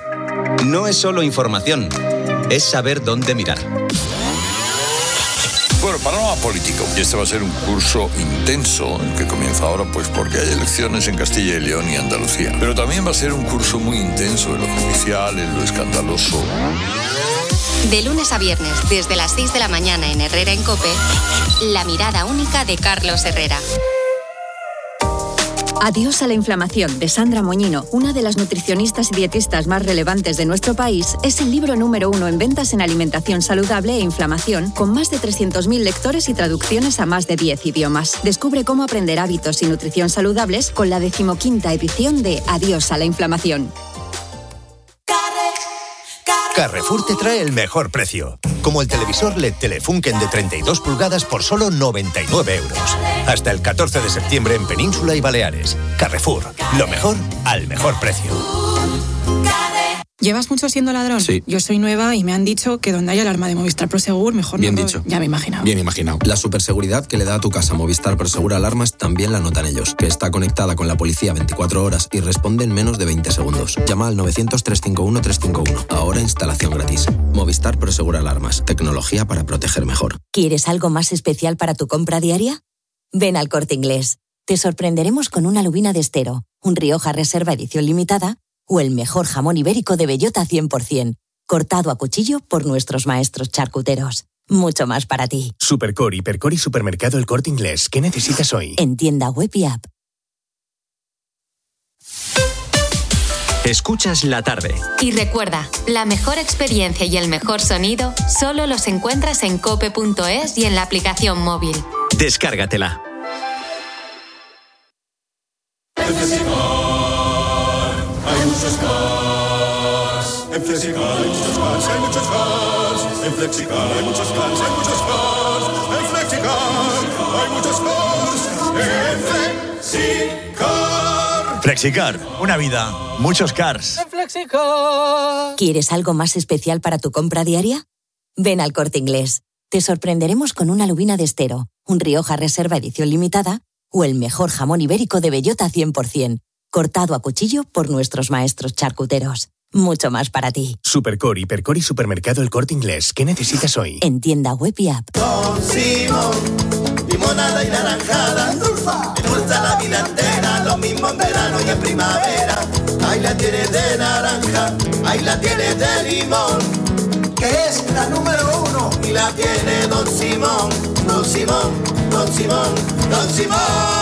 No es solo información, es saber dónde mirar. Bueno, panorama político. Y este va a ser un curso intenso, el que comienza ahora, pues porque hay elecciones en Castilla y León y Andalucía. Pero también va a ser un curso muy intenso en lo judicial, en lo escandaloso. De lunes a viernes, desde las seis de la mañana en Herrera en COPE, la mirada única de Carlos Herrera. Adiós a la inflamación, de Sandra Moñino, una de las nutricionistas y dietistas más relevantes de nuestro país, es el libro número uno en ventas en alimentación saludable e inflamación, con más de trescientos mil lectores y traducciones a más de diez idiomas. Descubre cómo aprender hábitos y nutrición saludables con la decimoquinta edición de Adiós a la inflamación. Carrefour te trae el mejor precio, como el televisor L E D Telefunken de treinta y dos pulgadas por solo noventa y nueve euros. Hasta el catorce de septiembre en Península y Baleares. Carrefour, lo mejor al mejor precio. ¿Llevas mucho siendo ladrón? Sí. Yo soy nueva y me han dicho que donde haya alarma de Movistar Prosegur, mejor Bien no robe. dicho. Ya me imaginaba. Bien imaginado. La superseguridad que le da a tu casa Movistar Prosegur Alarmas también la notan ellos, que está conectada con la policía veinticuatro horas y responde en menos de veinte segundos. Llama al novecientos, trescientos cincuenta y uno, trescientos cincuenta y uno. Ahora instalación gratis. Movistar Prosegur Alarmas. Tecnología para proteger mejor. ¿Quieres algo más especial para tu compra diaria? Ven al Corte Inglés. Te sorprenderemos con una lubina de estero, un Rioja Reserva edición limitada o el mejor jamón ibérico de bellota cien por ciento, cortado a cuchillo por nuestros maestros charcuteros. Mucho más para ti. Supercor, Hipercor y Supermercado El Corte Inglés. ¿Qué necesitas hoy? En tienda web y app. Escuchas la tarde. Y recuerda, la mejor experiencia y el mejor sonido solo los encuentras en cope punto es y en la aplicación móvil. Descárgatela. En Flexicar hay muchos cars. En Flexicar hay muchos cars, hay muchos cars. En Flexicar hay muchos cars, hay muchos cars. En Flexicar hay muchos cars. En Flexicar. Flexicar, una vida, muchos cars. En Flexicar. ¿Quieres algo más especial para tu compra diaria? Ven al Corte Inglés. Te sorprenderemos con una lubina de estero, un Rioja Reserva edición limitada o el mejor jamón ibérico de bellota cien por ciento, cortado a cuchillo por nuestros maestros charcuteros. Mucho más para ti. Supercor, Hipercor y Supermercado El Corte Inglés. ¿Qué necesitas hoy? En tienda web y app. Don Simón, limonada y naranjada. Me gusta la vida entera, lo mismo en verano y en primavera. Ahí la tienes de naranja, ahí la tienes de limón, que es la número uno. Y la tiene Don Simón, Don Simón, Don Simón, Don Simón.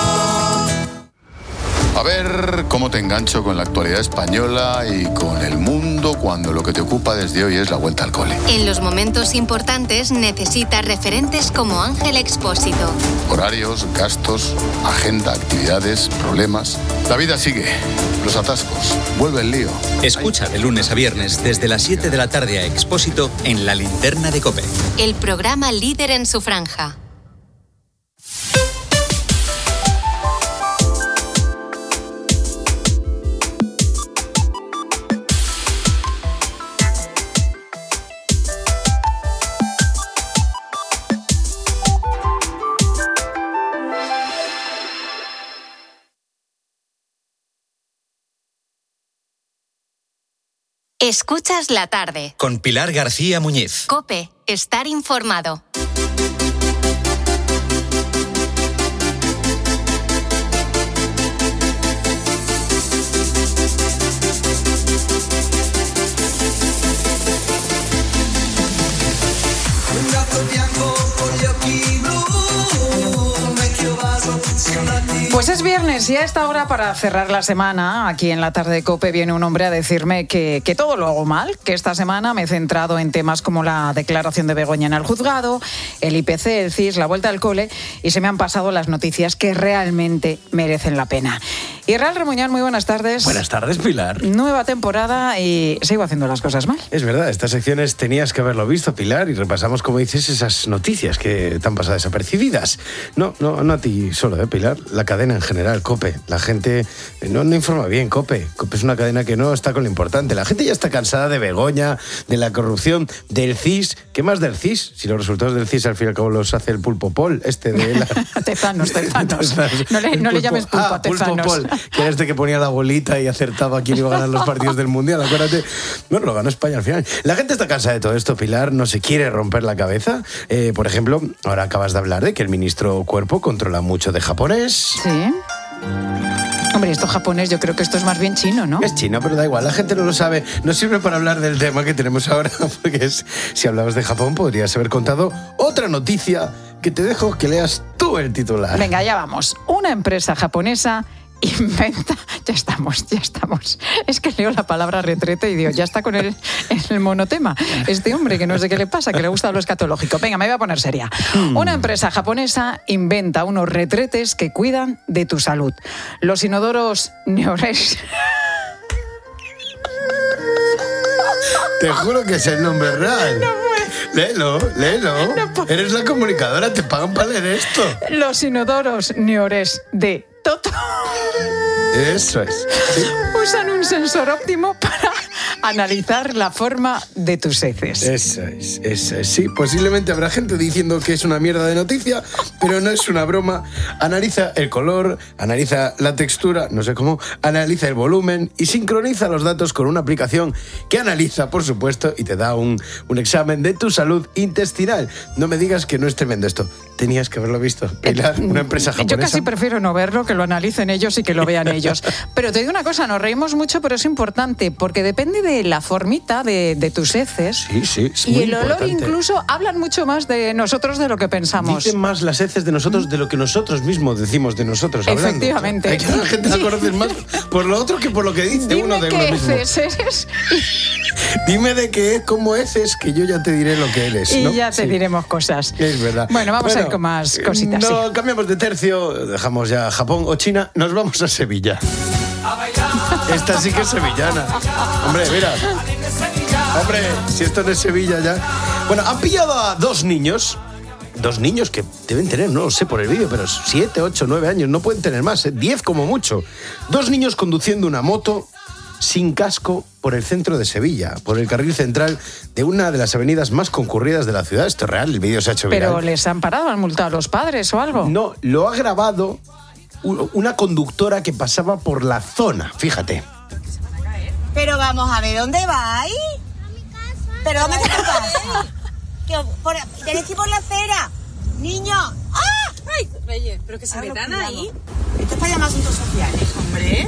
A ver cómo te engancho con la actualidad española y con el mundo cuando lo que te ocupa desde hoy es la vuelta al cole. En los momentos importantes necesitas referentes como Ángel Expósito. Horarios, gastos, agenda, actividades, problemas. La vida sigue. Los atascos. Vuelve el lío. Escucha de lunes a viernes desde las siete de la tarde a Expósito en La Linterna de COPE. El programa líder en su franja. Escuchas la tarde. Con Pilar García Muñiz. COPE, estar informado. Pues es viernes y a esta hora, para cerrar la semana, aquí en la tarde de COPE viene un hombre a decirme que, que todo lo hago mal, que esta semana me he centrado en temas como la declaración de Begoña en el juzgado, el I P C, el C I S, la vuelta al cole, y se me han pasado las noticias que realmente merecen la pena. Israel Remuñán, muy buenas tardes. Buenas tardes, Pilar. Nueva temporada y sigo haciendo las cosas mal. Es verdad, estas secciones tenías que haberlo visto, Pilar, y repasamos, como dices, esas noticias que te han pasado desapercibidas. No, no, no a ti solo, ¿eh, Pilar? La cadena en general, COPE. La gente no, no informa bien, COPE. COPE es una cadena que no está con lo importante. La gente ya está cansada de Begoña, de la corrupción, del C I S. ¿Qué más del C I S? Si los resultados del C I S al fin y al cabo los hace el Pulpo Pol, este de la... Tezanos, Tezanos. No le, no le llames Pulpo ah, a Tezanos. Pulpo Pol, que era este que ponía la bolita y acertaba quién iba a ganar los partidos del Mundial, acuérdate. Bueno, lo ganó España al final. La gente está cansada de todo esto, Pilar, no se quiere romper la cabeza. Eh, por ejemplo, ahora acabas de hablar de que el ministro Cuerpo controla mucho de japonés. Sí. Hombre, esto japonés, yo creo que esto es más bien chino, ¿no? Es chino, pero da igual, la gente no lo sabe. No sirve para hablar del tema que tenemos ahora, porque es, si hablabas de Japón podrías haber contado otra noticia que te dejo que leas tú el titular. Venga, ya vamos. Una empresa japonesa inventa... Ya estamos, ya estamos. Es que leo la palabra retrete y digo, ya está con el, el monotema. Este hombre que no sé qué le pasa, que le gusta lo escatológico. Venga, me voy a poner seria. Mm. Una empresa japonesa inventa unos retretes que cuidan de tu salud. Los inodoros Neores... Te juro que es el nombre real. No puedo. Léelo, léelo. No Eres la comunicadora, te pagan para leer esto. Los inodoros Neores de Toto. Eso es. ¿Sí? Usan un sensor óptimo para analizar la forma de tus heces. Esa es, esa es. Sí, posiblemente habrá gente diciendo que es una mierda de noticia, pero no es una broma. Analiza el color, analiza la textura, no sé cómo, analiza el volumen y sincroniza los datos con una aplicación que analiza, por supuesto, y te da un, un examen de tu salud intestinal. No me digas que no es tremendo esto. Tenías que haberlo visto. Pilar, una empresa japonesa. Yo casi prefiero no verlo, que lo analicen ellos y que lo vean ellos. Pero te digo una cosa, nos reímos mucho, pero es importante, porque depende de la formita de, de tus heces. Sí, sí, es y muy el olor importante. incluso hablan mucho más de nosotros de lo que pensamos. Dicen más las heces de nosotros de lo que nosotros mismos decimos de nosotros hablando. Efectivamente. Hay que la gente la conoce más por lo otro que por lo que dice Dime uno de uno qué mismo. heces eres. Dime de qué es, cómo heces, que yo ya te diré lo que eres, Y ¿no? ya te Sí. diremos cosas. Es verdad. Bueno, vamos Bueno, a ir con más cositas. No, sí. cambiamos de tercio, dejamos ya Japón o China, nos vamos a Sevilla. Esta sí que es sevillana. Hombre, mira. Hombre, si esto no es Sevilla ya. Bueno, han pillado a dos niños. Dos niños que deben tener, no lo sé por el vídeo, pero siete, ocho, nueve años, no pueden tener más, ¿eh? diez como mucho. Dos niños conduciendo una moto sin casco por el centro de Sevilla, por el carril central de una de las avenidas más concurridas de la ciudad. Esto es real, el vídeo se ha hecho viral. Pero les han parado, han multado a los padres o algo. No, lo ha grabado una conductora que pasaba por la zona, fíjate. Pero vamos a ver, ¿dónde vais? A mi casa. ¿Pero dónde está tu casa? Que por, ¿Tenéis que ir por la acera? ¡Niño! ¡Ah! ¡Ay! Reyes, pero que se metan ahí. Esto es para llamar asuntos sociales, hombre.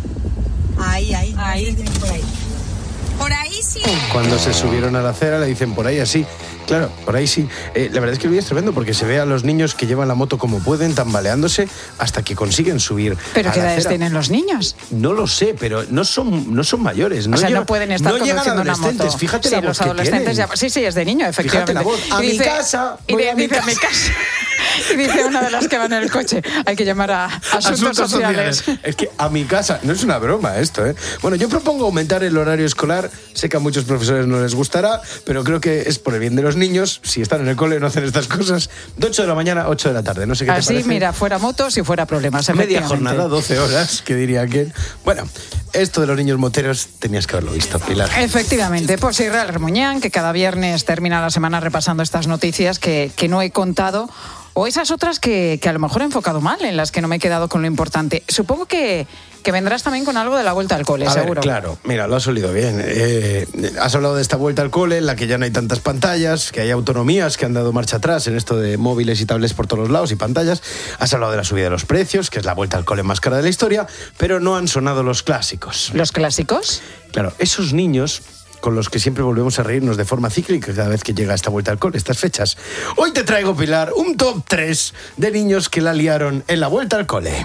Ahí, ahí. Ahí. Por ahí. Por ahí sí. Cuando se subieron a la acera le dicen por ahí así. Claro, por ahí sí. Eh, la verdad es que el vídeo es tremendo porque se ve a los niños que llevan la moto como pueden, tambaleándose, hasta que consiguen subir ¿Pero a qué la edades acera. tienen los niños? No lo sé, pero no son, no son mayores. No o sea, llegan, no pueden estar no llegan conduciendo una adolescentes. moto. Fíjate sí, la voz los que adolescentes tienen. ya... Sí, sí, es de niño, efectivamente. Fíjate la voz. A Y mi dice- casa, Y voy de- a mi dice a casa. mi casa. Y dice una de las que va en el coche, hay que llamar a asuntos, sociales. Es que a mi casa, no es una broma esto, ¿eh? Bueno, yo propongo aumentar el horario escolar. Sé que a muchos profesores no les gustará, pero creo que es por el bien de los niños. Si están en el cole no hacen estas cosas. De ocho de la mañana a ocho de la tarde. No sé qué te Así, parece. mira, fuera motos y fuera problemas. Media efectivamente. jornada, doce horas, que diría aquel. Bueno, esto de los niños moteros tenías que haberlo visto, Pilar. Efectivamente, pues Israel Remuñán, que cada viernes termina la semana repasando estas noticias que, que no he contado, o esas otras que, que a lo mejor he enfocado mal, en las que no me he quedado con lo importante. Supongo que, que vendrás también con algo de la vuelta al cole, A ver, seguro. claro, mira, lo has olido bien. Eh, has hablado de esta vuelta al cole, en la que ya no hay tantas pantallas, que hay autonomías que han dado marcha atrás en esto de móviles y tablets por todos los lados y pantallas. Has hablado de la subida de los precios, que es la vuelta al cole más cara de la historia, pero no han sonado los clásicos. ¿Los clásicos? Claro, esos niños con los que siempre volvemos a reírnos de forma cíclica cada vez que llega esta vuelta al cole, estas fechas. Hoy te traigo, Pilar, un top tres de niños que la liaron en la vuelta al cole.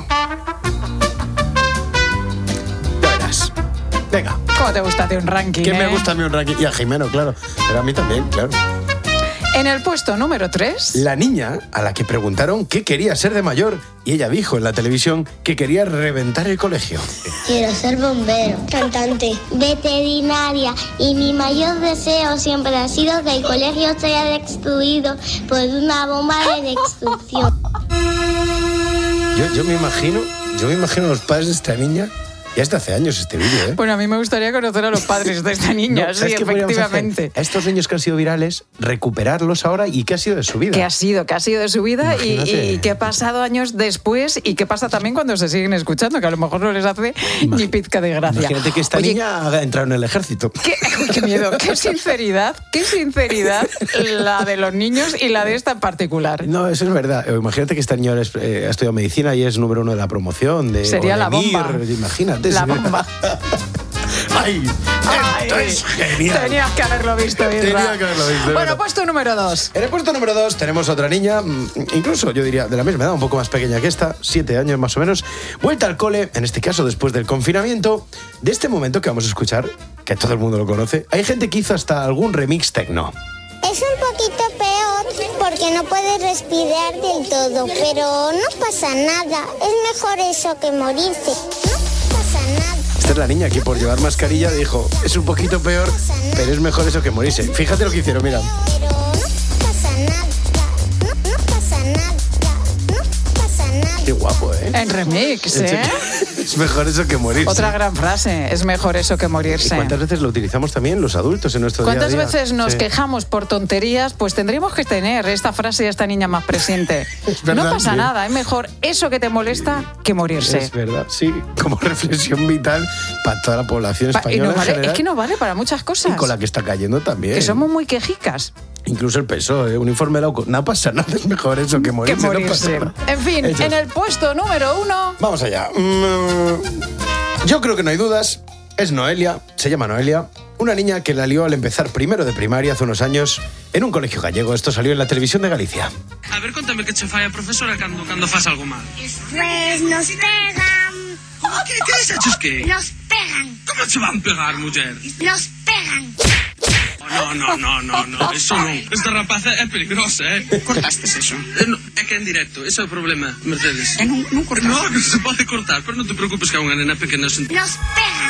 Ya verás. Venga. ¿Cómo te gusta de un ranking? Que me eh? gusta a mí un ranking. Y a Jimeno, claro. Pero a mí también, claro. En el puesto número tres... La niña a la que preguntaron qué quería ser de mayor y ella dijo en la televisión que quería reventar el colegio. Quiero ser bombero, cantante, veterinaria y mi mayor deseo siempre ha sido que el colegio sea destruido por una bomba de destrucción. Yo, yo me imagino, yo me imagino a los padres de esta niña. Ya está hace años este vídeo, ¿eh? Bueno, a mí me gustaría conocer a los padres de esta niña, No, sí, ¿sabes qué podríamos efectivamente. hacer? A estos niños que han sido virales, recuperarlos ahora y qué ha sido de su vida. ¿Qué ha sido? ¿Qué ha sido de su vida? Y, Imagínate. y qué ha pasado años después y qué pasa también cuando se siguen escuchando, que a lo mejor no les hace ni pizca de gracia. Imagínate que esta Oye, niña haga entrar en el ejército. Qué, qué miedo, qué sinceridad, qué sinceridad la de los niños y la de esta en particular. No, eso es verdad. Eh, Imagínate que esta niña es, eh, ha estudiado medicina y es número uno de la promoción. De, Sería o de la bomba. Mir, imagínate. La sí. bomba. ¡Ay! Esto Ay, es genial. Tenías que haberlo visto, Isra. Tenía que haberlo visto. Bueno, Bueno. puesto número dos. En el puesto número dos tenemos otra niña, mm, incluso yo diría de la misma edad, un poco más pequeña que esta, siete años más o menos, vuelta al cole, en este caso después del confinamiento, de este momento que vamos a escuchar, que todo el mundo lo conoce. Hay gente que hizo hasta algún remix techno. Es un poquito peor porque no puedes respirar del todo, pero no pasa nada. Es mejor eso que morirse. No pasa nada. Esta es la niña que por llevar mascarilla dijo, es un poquito peor, pero es mejor eso que morirse. Fíjate lo que hicieron, mira. Pero no pasa nada. No, no pasa nada. No pasa nada. Qué guapo, ¿eh? En remix, En ¿eh? serio. Es mejor eso que morirse. Otra gran frase, es mejor eso que morirse. ¿Y cuántas veces lo utilizamos también los adultos en nuestro día a día? ¿Cuántas veces nos sí. quejamos por tonterías? Pues tendríamos que tener esta frase y esta niña más presente. verdad, no pasa sí. nada, es mejor eso que te molesta que morirse. Es verdad, sí, como reflexión vital para toda la población Pa- española y nos en vale, general. es que nos vale para muchas cosas. Y con la que está cayendo también. Que somos muy quejicas. Incluso el P S O E, un informe de la U C O. No pasa nada, es mejor eso que morirse. Que morirse. No pasa nada. En fin, Hechos. en el puesto número uno... Vamos allá. Mm, yo creo que no hay dudas. Es Noelia, se llama Noelia, una niña que la lió al empezar primero de primaria hace unos años en un colegio gallego. Esto salió en la televisión de Galicia. A ver, contame que che fai a profesora cando, cando fas algo mal. Pues nos pegan. Que, que es hechos que? Nos pegan. Como che van pegar, muller? Nos pegan. Oh, no, no, no, no, no, eso non. Esta rapaza é peligrosa, eh? Cortaste eso. Eh, no, é que é en directo, ese é o problema, Mercedes. Eh, non, non cortaste. No, que se pode cortar, pero non te preocupes que é unha nena pequena. Nos pegan.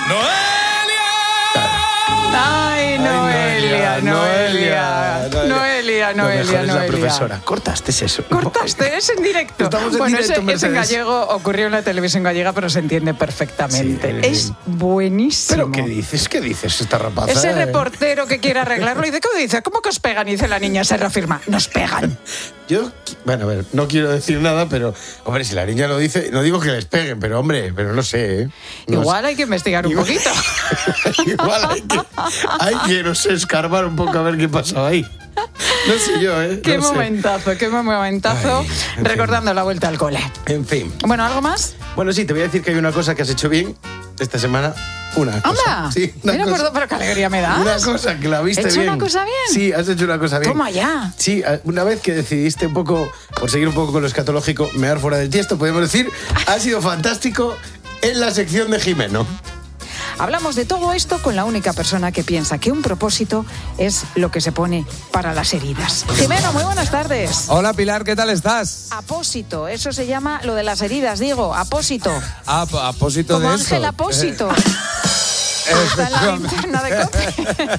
Ay, Noelia, Noelia, Noelia, Noelia, Lo mejor Noelia, es la Noelia. profesora. Cortaste eso. Cortaste, es en directo. Estamos en bueno, directo, ese, ese en Mercedes. gallego ocurrió en la televisión gallega, pero se entiende perfectamente. Es buenísimo. ¿Pero qué dices? ¿Qué dices esta rapaza? Ese eh? reportero que quiere arreglarlo dice, ¿cómo dice? ¿Cómo que os pegan? Y dice la niña, se reafirma, nos pegan. Yo, bueno, a ver, no quiero decir nada, pero, hombre, si la niña lo dice, no digo que les peguen, pero, hombre, pero no sé, ¿eh? No Igual sé. hay que investigar un Igual- poquito. Igual hay que, hay que, no sé, escarbar un poco a ver qué pasó ahí. No sé yo, ¿eh? Qué No sé. momentazo, qué momentazo, Ay, en recordando la vuelta al cole. En fin. Bueno, ¿algo más? Bueno, sí, te voy a decir que hay una cosa que has hecho bien esta semana. Una cosa. ¡Anda! Sí, una Mira, cosa. perdón, pero qué alegría me das. Una cosa que la viste ¿He hecho bien. una cosa bien? Sí, has hecho una cosa bien. Toma ya. Sí, una vez que decidiste un poco, por seguir un poco con lo escatológico, mear fuera del tiesto, podemos decir, ha sido fantástico en la sección de Jimeno. Hablamos de todo esto con la única persona que piensa que un propósito es lo que se pone para las heridas. Jimeno, muy buenas tardes. Hola Pilar, ¿qué tal estás? Apósito, eso se llama lo de las heridas, digo, apósito. A, apósito Como de Ángel eso. Apósito. Eh, Está en la linterna de COPE.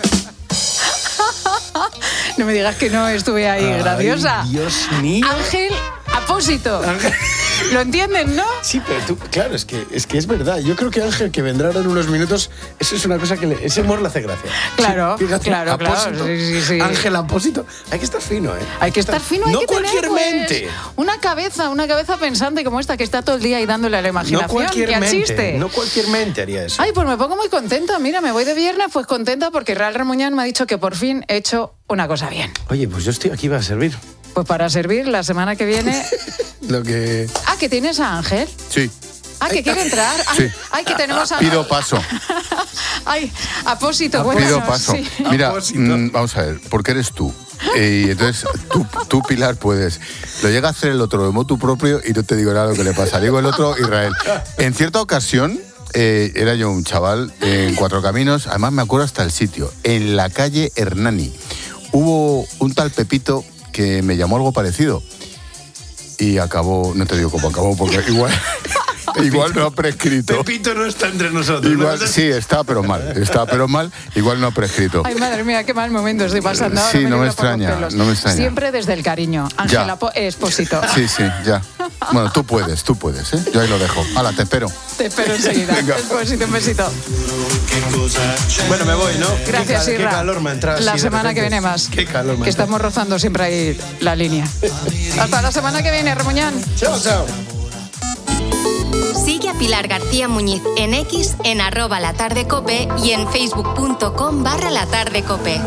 No me digas que no estuve ahí, Ay, graciosa. Dios mío. Ángel Apósito. Ángel- ¿Lo entienden, no? Sí, pero tú, claro, es que, es que es verdad. Yo creo que Ángel, que vendrá ahora en unos minutos, eso es una cosa que le, ese humor le hace gracia. Claro, Sí, fíjate, claro, claro. Apósito, Sí, sí, sí. Ángel Apósito. Hay que estar fino, ¿eh? Hay que estar fino, hay no que tener cualquier pues, mente. una cabeza, una cabeza pensante como esta que está todo el día ahí dándole a la No imaginación, cualquier que mente. existe. No cualquier mente haría eso. Ay, pues me pongo muy contenta. Mira, me voy de viernes, pues contenta porque Real Remuñán me ha dicho que por fin he hecho una cosa bien. Oye, pues yo estoy aquí para servir. Pues para servir la semana que viene. Lo que. Ah, que tienes a Ángel. Sí. Ah, que quiere entrar. Ay, Sí. ay, que tenemos a. Pido paso. Ay, Apósito, bueno. Pido paso. sí. Mira, mm, vamos a ver, porque eres tú. Eh, y entonces tú, tú, Pilar, puedes. Lo llega a hacer el otro de motu propio y no te digo nada lo que le pasa. Digo el otro, Israel. En cierta ocasión, eh, era yo un chaval en Cuatro Caminos, además me acuerdo hasta el sitio, en la calle Hernani. Hubo un tal Pepito que me llamó algo parecido. Y acabó, no te digo cómo acabó, porque igual, igual no ha prescrito. Pepito no está entre nosotros. Igual, ¿no? sí, está pero mal, está pero mal, igual no ha prescrito. Ay, madre mía, qué mal momento estoy pasando ahora. Sí, no me libro por los extraña, pelos. no me extraña. Siempre desde el cariño. Ángel Ya. Apo- Expósito. Sí, sí, ya. Bueno, tú puedes, tú puedes, ¿eh? Yo ahí lo dejo. Hala, te espero. Te espero enseguida. Venga. Expósito, un besito. Bueno, me voy, ¿no? Gracias, qué, cal- Irra. Qué calor me entra. La así de semana que repente. viene más. Qué calor me Que entra. estamos rozando siempre ahí la línea. Hasta la semana que viene, Remuñán. Chao, chao. Sigue a Pilar García Muñiz en X, en arroba la tarde cope y en facebook.com barra la tarde cope.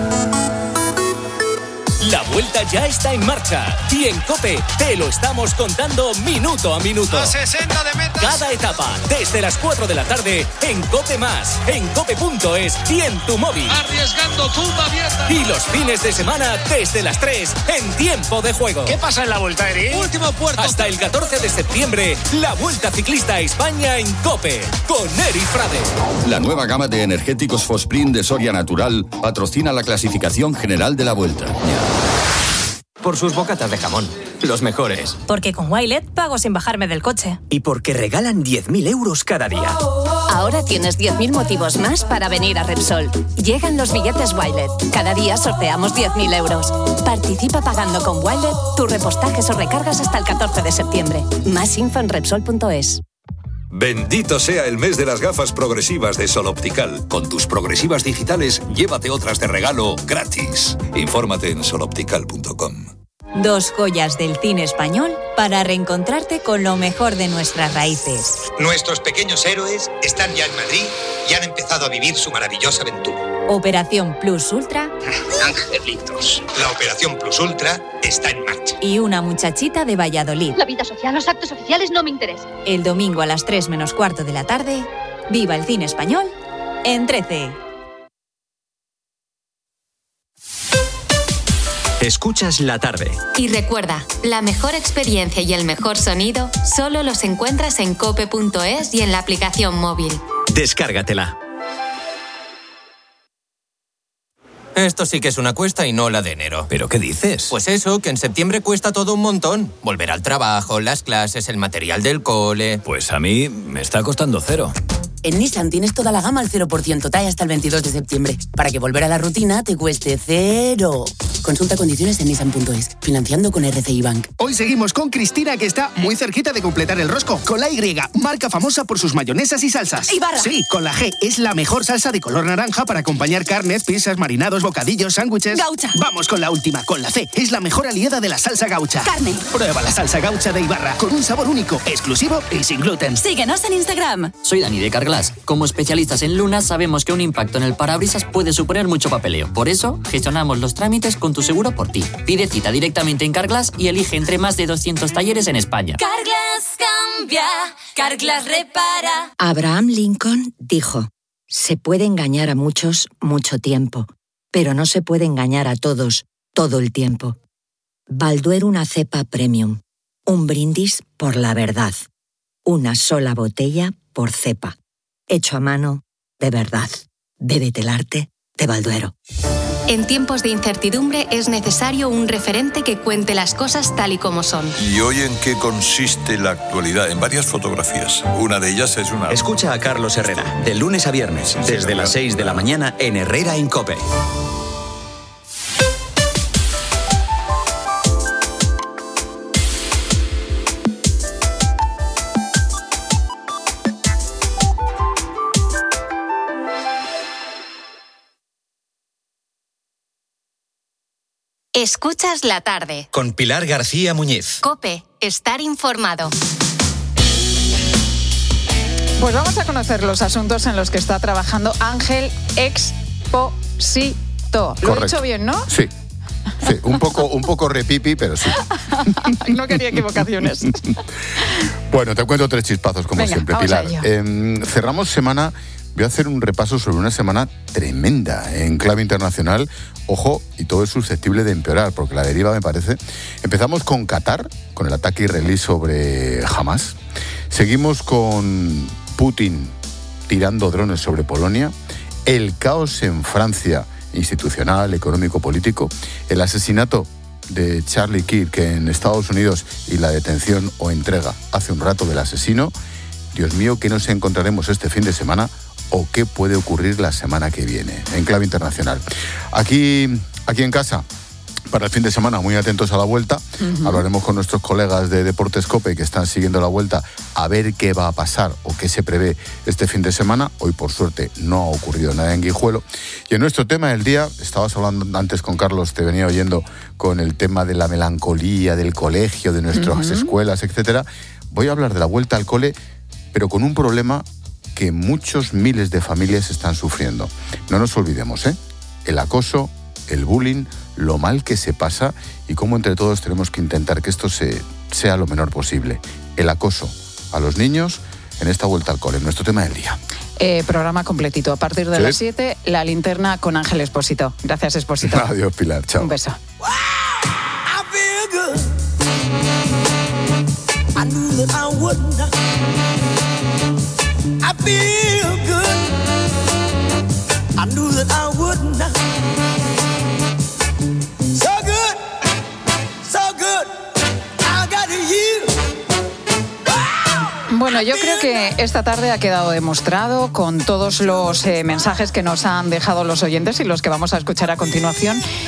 La vuelta ya está en marcha y en COPE te lo estamos contando minuto a minuto. A sesenta de meta. Cada etapa, desde las cuatro de la tarde, en COPE Más, en cope punto es y en tu móvil. Arriesgando, tumba abierta. Y los fines de semana, desde las tres, en Tiempo de Juego. ¿Qué pasa en la vuelta, Eri? Último puerto. Hasta el catorce de septiembre, la Vuelta Ciclista a España en COPE, con Eri Frade. La nueva gama de energéticos Fosprint de Soria Natural patrocina la clasificación general de la Vuelta. Por sus bocatas de jamón, los mejores. Porque con Wilet pago sin bajarme del coche. Y porque regalan diez mil euros cada día. Ahora tienes diez mil motivos más para venir a Repsol. Llegan los billetes Wilet. Cada día sorteamos diez mil euros. Participa pagando con Wilet tus repostajes o recargas hasta el catorce de septiembre. Más info en Repsol punto es. Bendito sea el mes de las gafas progresivas de Sol Optical. Con tus progresivas digitales, llévate otras de regalo gratis. Infórmate en sol optical punto com. Dos joyas del cine español para reencontrarte con lo mejor de nuestras raíces. Nuestros pequeños héroes están ya en Madrid y han empezado a vivir su maravillosa aventura. Operación Plus Ultra. Angelitos. La Operación Plus Ultra está en marcha. Y una muchachita de Valladolid. La vida social, los actos oficiales no me interesan. El domingo a las tres menos cuarto de la tarde, viva el cine español en trece. Escuchas la tarde. Y recuerda, la mejor experiencia y el mejor sonido solo los encuentras en cope punto es y en la aplicación móvil. Descárgatela. Esto sí que es una cuesta y no la de enero. ¿Pero qué dices? Pues eso, que en septiembre cuesta todo un montón. Volver al trabajo, las clases, el material del cole... Pues a mí me está costando cero. En Nissan tienes toda la gama al cero por ciento T A E hasta el veintidós de septiembre, para que volver a la rutina te cueste cero. Consulta condiciones en nissan punto es, financiando con R C I Bank. Hoy seguimos con Cristina, que está muy cerquita de completar el rosco, con la Y, marca famosa por sus mayonesas y salsas. Ibarra. Sí, con la G, es la mejor salsa de color naranja para acompañar carnes, pizzas, marinados, bocadillos, sándwiches. Gaucha. Vamos con la última, con la C, es la mejor aliada de la salsa gaucha. Carne. Prueba la salsa gaucha de Ibarra, con un sabor único, exclusivo y sin gluten. Síguenos en Instagram. Soy Dani de Carglass. Como especialistas en lunas, sabemos que un impacto en el parabrisas puede suponer mucho papeleo. Por eso, gestionamos los trámites con tu seguro por ti. Pide cita directamente en Carglass y elige entre más de doscientos talleres en España. Carglass cambia, Carglass repara. Abraham Lincoln dijo: se puede engañar a muchos mucho tiempo, pero no se puede engañar a todos todo el tiempo. Balduero, una cepa premium. Un brindis por la verdad. Una sola botella por cepa. Hecho a mano, de verdad. Bébete el arte de Balduero. En tiempos de incertidumbre es necesario un referente que cuente las cosas tal y como son. ¿Y hoy en qué consiste la actualidad? En varias fotografías. Una de ellas es una... Escucha a Carlos Herrera, de lunes a viernes, desde las seis de la mañana en Herrera en COPE. Escuchas la tarde. Con Pilar García Muñiz. COPE, estar informado. Pues vamos a conocer los asuntos en los que está trabajando Ángel Expósito. Lo Correcto. he dicho bien, ¿no? Sí. Sí, un poco, un poco repipi, pero sí. No quería equivocaciones. Bueno, te cuento tres chispazos, como Venga, siempre, vamos Pilar. a ello. Eh, cerramos semana. Voy a hacer un repaso sobre una semana tremenda en clave internacional. Ojo, y todo es susceptible de empeorar, porque la deriva me parece... Empezamos con Qatar, con el ataque israelí sobre Hamas. Seguimos con Putin tirando drones sobre Polonia. El caos en Francia, institucional, económico, político. El asesinato de Charlie Kirk en Estados Unidos y la detención o entrega hace un rato del asesino. Dios mío, ¿qué nos encontraremos este fin de semana? ¿O qué puede ocurrir la semana que viene? En clave internacional. Aquí, aquí en casa, para el fin de semana, muy atentos a la vuelta. Uh-huh. Hablaremos con nuestros colegas de Deportes COPE que están siguiendo la vuelta a ver qué va a pasar o qué se prevé este fin de semana. Hoy, por suerte, no ha ocurrido nada en Guijuelo. Y en nuestro tema del día, estabas hablando antes con Carlos, te venía oyendo con el tema de la melancolía del colegio, de nuestras uh-huh. escuelas, etcétera. Voy a hablar de la vuelta al cole, pero con un problema que muchos miles de familias están sufriendo. No nos olvidemos, ¿eh? El acoso, el bullying, lo mal que se pasa y cómo entre todos tenemos que intentar que esto se, sea lo menor posible. El acoso a los niños en esta vuelta al cole, nuestro tema del día. Eh, programa completito. A partir de ¿Sí? las siete, la linterna con Ángel Expósito. Gracias, Expósito. Adiós, Pilar. Chao. Un beso. I feel good. I knew that I would not. So good, so good. I got you. Bueno, yo creo que esta tarde ha quedado demostrado con todos los eh, mensajes que nos han dejado los oyentes y los que vamos a escuchar a continuación,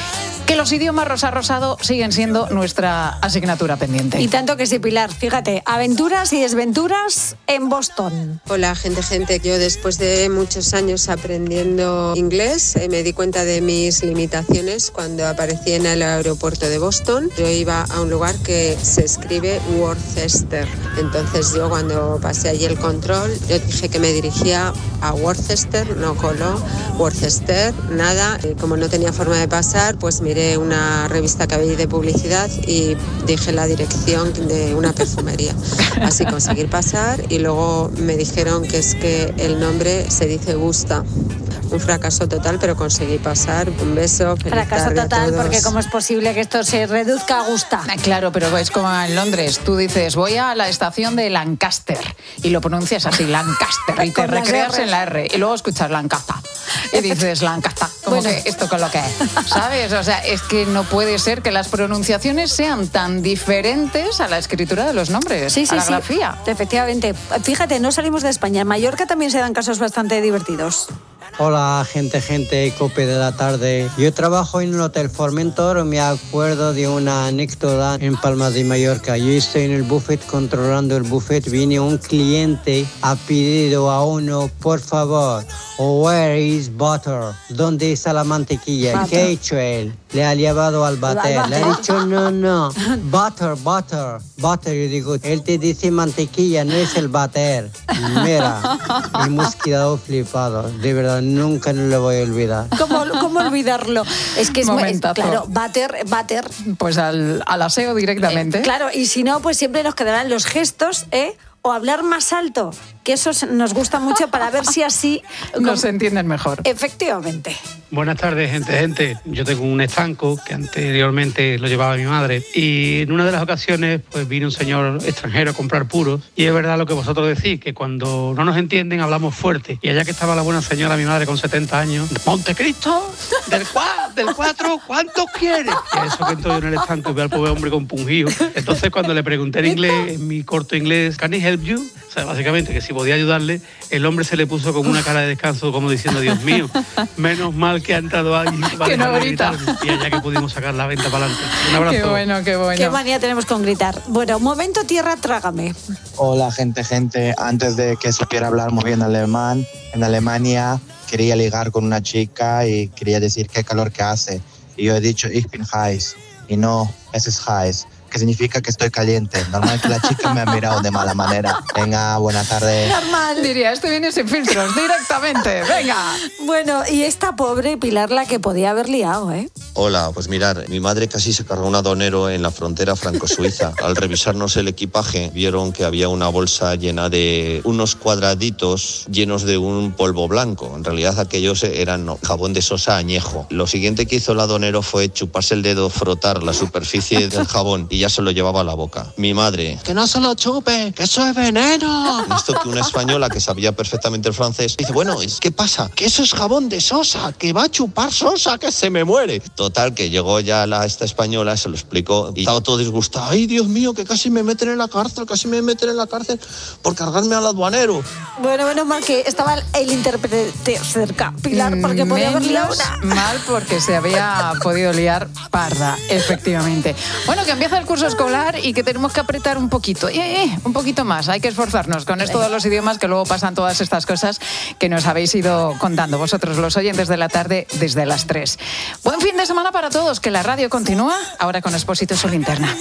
que los idiomas, Rosa Rosado, siguen siendo nuestra asignatura pendiente. Y tanto que sí, Pilar. Fíjate, aventuras y desventuras en Boston. Hola, gente, gente. Yo después de muchos años aprendiendo inglés, eh, me di cuenta de mis limitaciones cuando aparecí en el aeropuerto de Boston. Yo iba a un lugar que se escribe Worcester. Entonces yo cuando pasé allí el control, yo dije que me dirigía a Worcester, no coló Worcester, nada. Y como no tenía forma de pasar, pues miré una revista que había de publicidad y dije la dirección de una perfumería. Así conseguí pasar y luego me dijeron que es que el nombre se dice Gusta. Un fracaso total, pero conseguí pasar. Un beso, feliz Fracaso tarde total, a todos. porque ¿cómo es posible que esto se reduzca a Gusta? Claro, pero es como en Londres. Tú dices, voy a la estación de Lancaster y lo pronuncias así, Lancaster, y te Con las recreas R's. en la R y luego escuchas Lancaster y dices Lancaster, como Bueno. que esto con lo que es, ¿sabes? O sea, es que no puede ser que las pronunciaciones sean tan diferentes a la escritura de los nombres, Sí, sí, a la sí. grafía. Efectivamente. Fíjate, no salimos de España. En Mallorca también se dan casos bastante divertidos. Hola, gente, gente, Cope de la tarde. Yo trabajo en un hotel Formentor. Me acuerdo de una anécdota en Palma de Mallorca. Yo estoy en el buffet controlando el buffet. Viene un cliente, ha pedido a uno, por favor, where is butter? ¿Dónde está la mantequilla? Butter. ¿Qué ha hecho él? Le ha llevado al bater. Le ha dicho, no, no, butter, butter, butter. Yo digo, él te dice mantequilla, no es el bater. Mira, hemos quedado flipados. De verdad, nunca no lo voy a olvidar. ¿Cómo, cómo olvidarlo? Es que es, es Momentazo. claro, bater, bater. Pues al, al aseo directamente. Eh, claro, y si no, pues siempre nos quedarán los gestos, ¿eh? O hablar más alto, que eso nos gusta mucho para ver si así nos entienden mejor. Efectivamente. Buenas tardes, gente, gente. Yo tengo un estanco que anteriormente lo llevaba mi madre y en una de las ocasiones pues vino un señor extranjero a comprar puros y es verdad lo que vosotros decís, que cuando no nos entienden hablamos fuerte. Y allá que estaba la buena señora, mi madre con setenta años, Montecristo, del cuatro, del cuatro, ¿cuántos quieres? Y a eso que entro yo en el estanco y veo al pobre hombre compungido. Entonces cuando le pregunté en inglés, en mi corto inglés, ¿can I help you? O sea, básicamente que si podía ayudarle, el hombre se le puso como una cara de descanso, como diciendo, Dios mío, menos mal que ha entrado alguien para Que no dejar de grita. gritarme. Y allá que pudimos sacar la venta para adelante. Un abrazo. Qué bueno, qué bueno. Qué manía tenemos con gritar. Bueno, momento tierra, trágame. Hola, gente, gente. Antes de que supiera hablar muy bien alemán, en Alemania quería ligar con una chica y quería decir qué calor que hace. Y yo he dicho, ich bin heiß. Y no, ese es heiß, que significa que estoy caliente. Normal que la chica me ha mirado de mala manera. Venga, buena tarde. Normal, diría, este viene sin filtros, directamente, venga. Bueno, y esta pobre Pilar la que podía haber liado, ¿eh? Hola, pues mirar, mi madre casi se cargó un aduanero en la frontera franco-suiza. Al revisarnos el equipaje, vieron que había una bolsa llena de unos cuadraditos llenos de un polvo blanco. En realidad aquellos eran jabón de sosa añejo. Lo siguiente que hizo el aduanero fue chuparse el dedo, frotar la superficie del jabón y ya se lo llevaba a la boca. Mi madre, que no se lo chupe, que eso es veneno. Esto que una española que sabía perfectamente el francés dice, bueno, ¿qué pasa? Que eso es jabón de sosa, que va a chupar sosa, que se me muere. Total, que llegó ya la, esta española, se lo explicó y estaba todo disgustado. Ay, Dios mío, que casi me meten en la cárcel, casi me meten en la cárcel por cargarme al aduanero. Bueno, bueno, mal que estaba el intérprete cerca, Pilar, porque podía haber liado Menos una. mal porque se había podido liar parda, efectivamente. Bueno, que empieza el curso escolar y que tenemos que apretar un poquito, eh, eh, un poquito más. Hay que esforzarnos con esto de los idiomas, que luego pasan todas estas cosas que nos habéis ido contando vosotros, los oyentes de la tarde, desde las tres. Buen fin de semana para todos, que la radio continúa ahora con Expósito Su Linterna.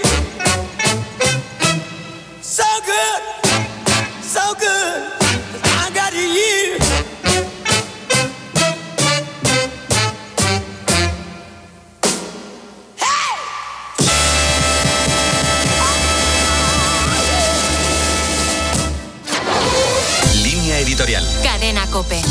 So good, so good, I got you. Línea editorial. Cadena COPE.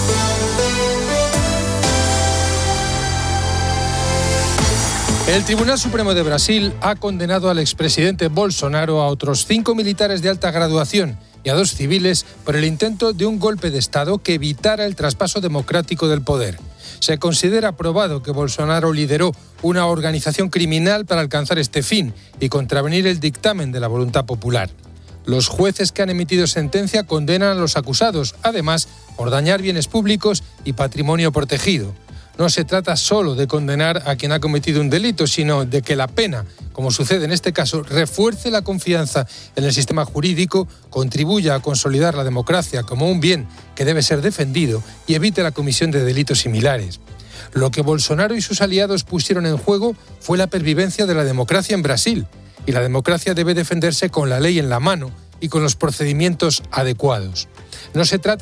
El Tribunal Supremo de Brasil ha condenado al expresidente Bolsonaro a otros cinco militares de alta graduación y a dos civiles por el intento de un golpe de Estado que evitara el traspaso democrático del poder. Se considera probado que Bolsonaro lideró una organización criminal para alcanzar este fin y contravenir el dictamen de la voluntad popular. Los jueces que han emitido sentencia condenan a los acusados, además, por dañar bienes públicos y patrimonio protegido. no se trata solo de condenar a quien ha cometido un delito, sino de que la pena, como sucede en este caso, refuerce la confianza en el sistema jurídico, contribuya a consolidar la democracia como un bien que debe ser defendido y evite la comisión de delitos similares. Lo que Bolsonaro y sus aliados pusieron en juego fue la pervivencia de la democracia en Brasil, y la democracia debe defenderse con la ley en la mano y con los procedimientos adecuados. No se trata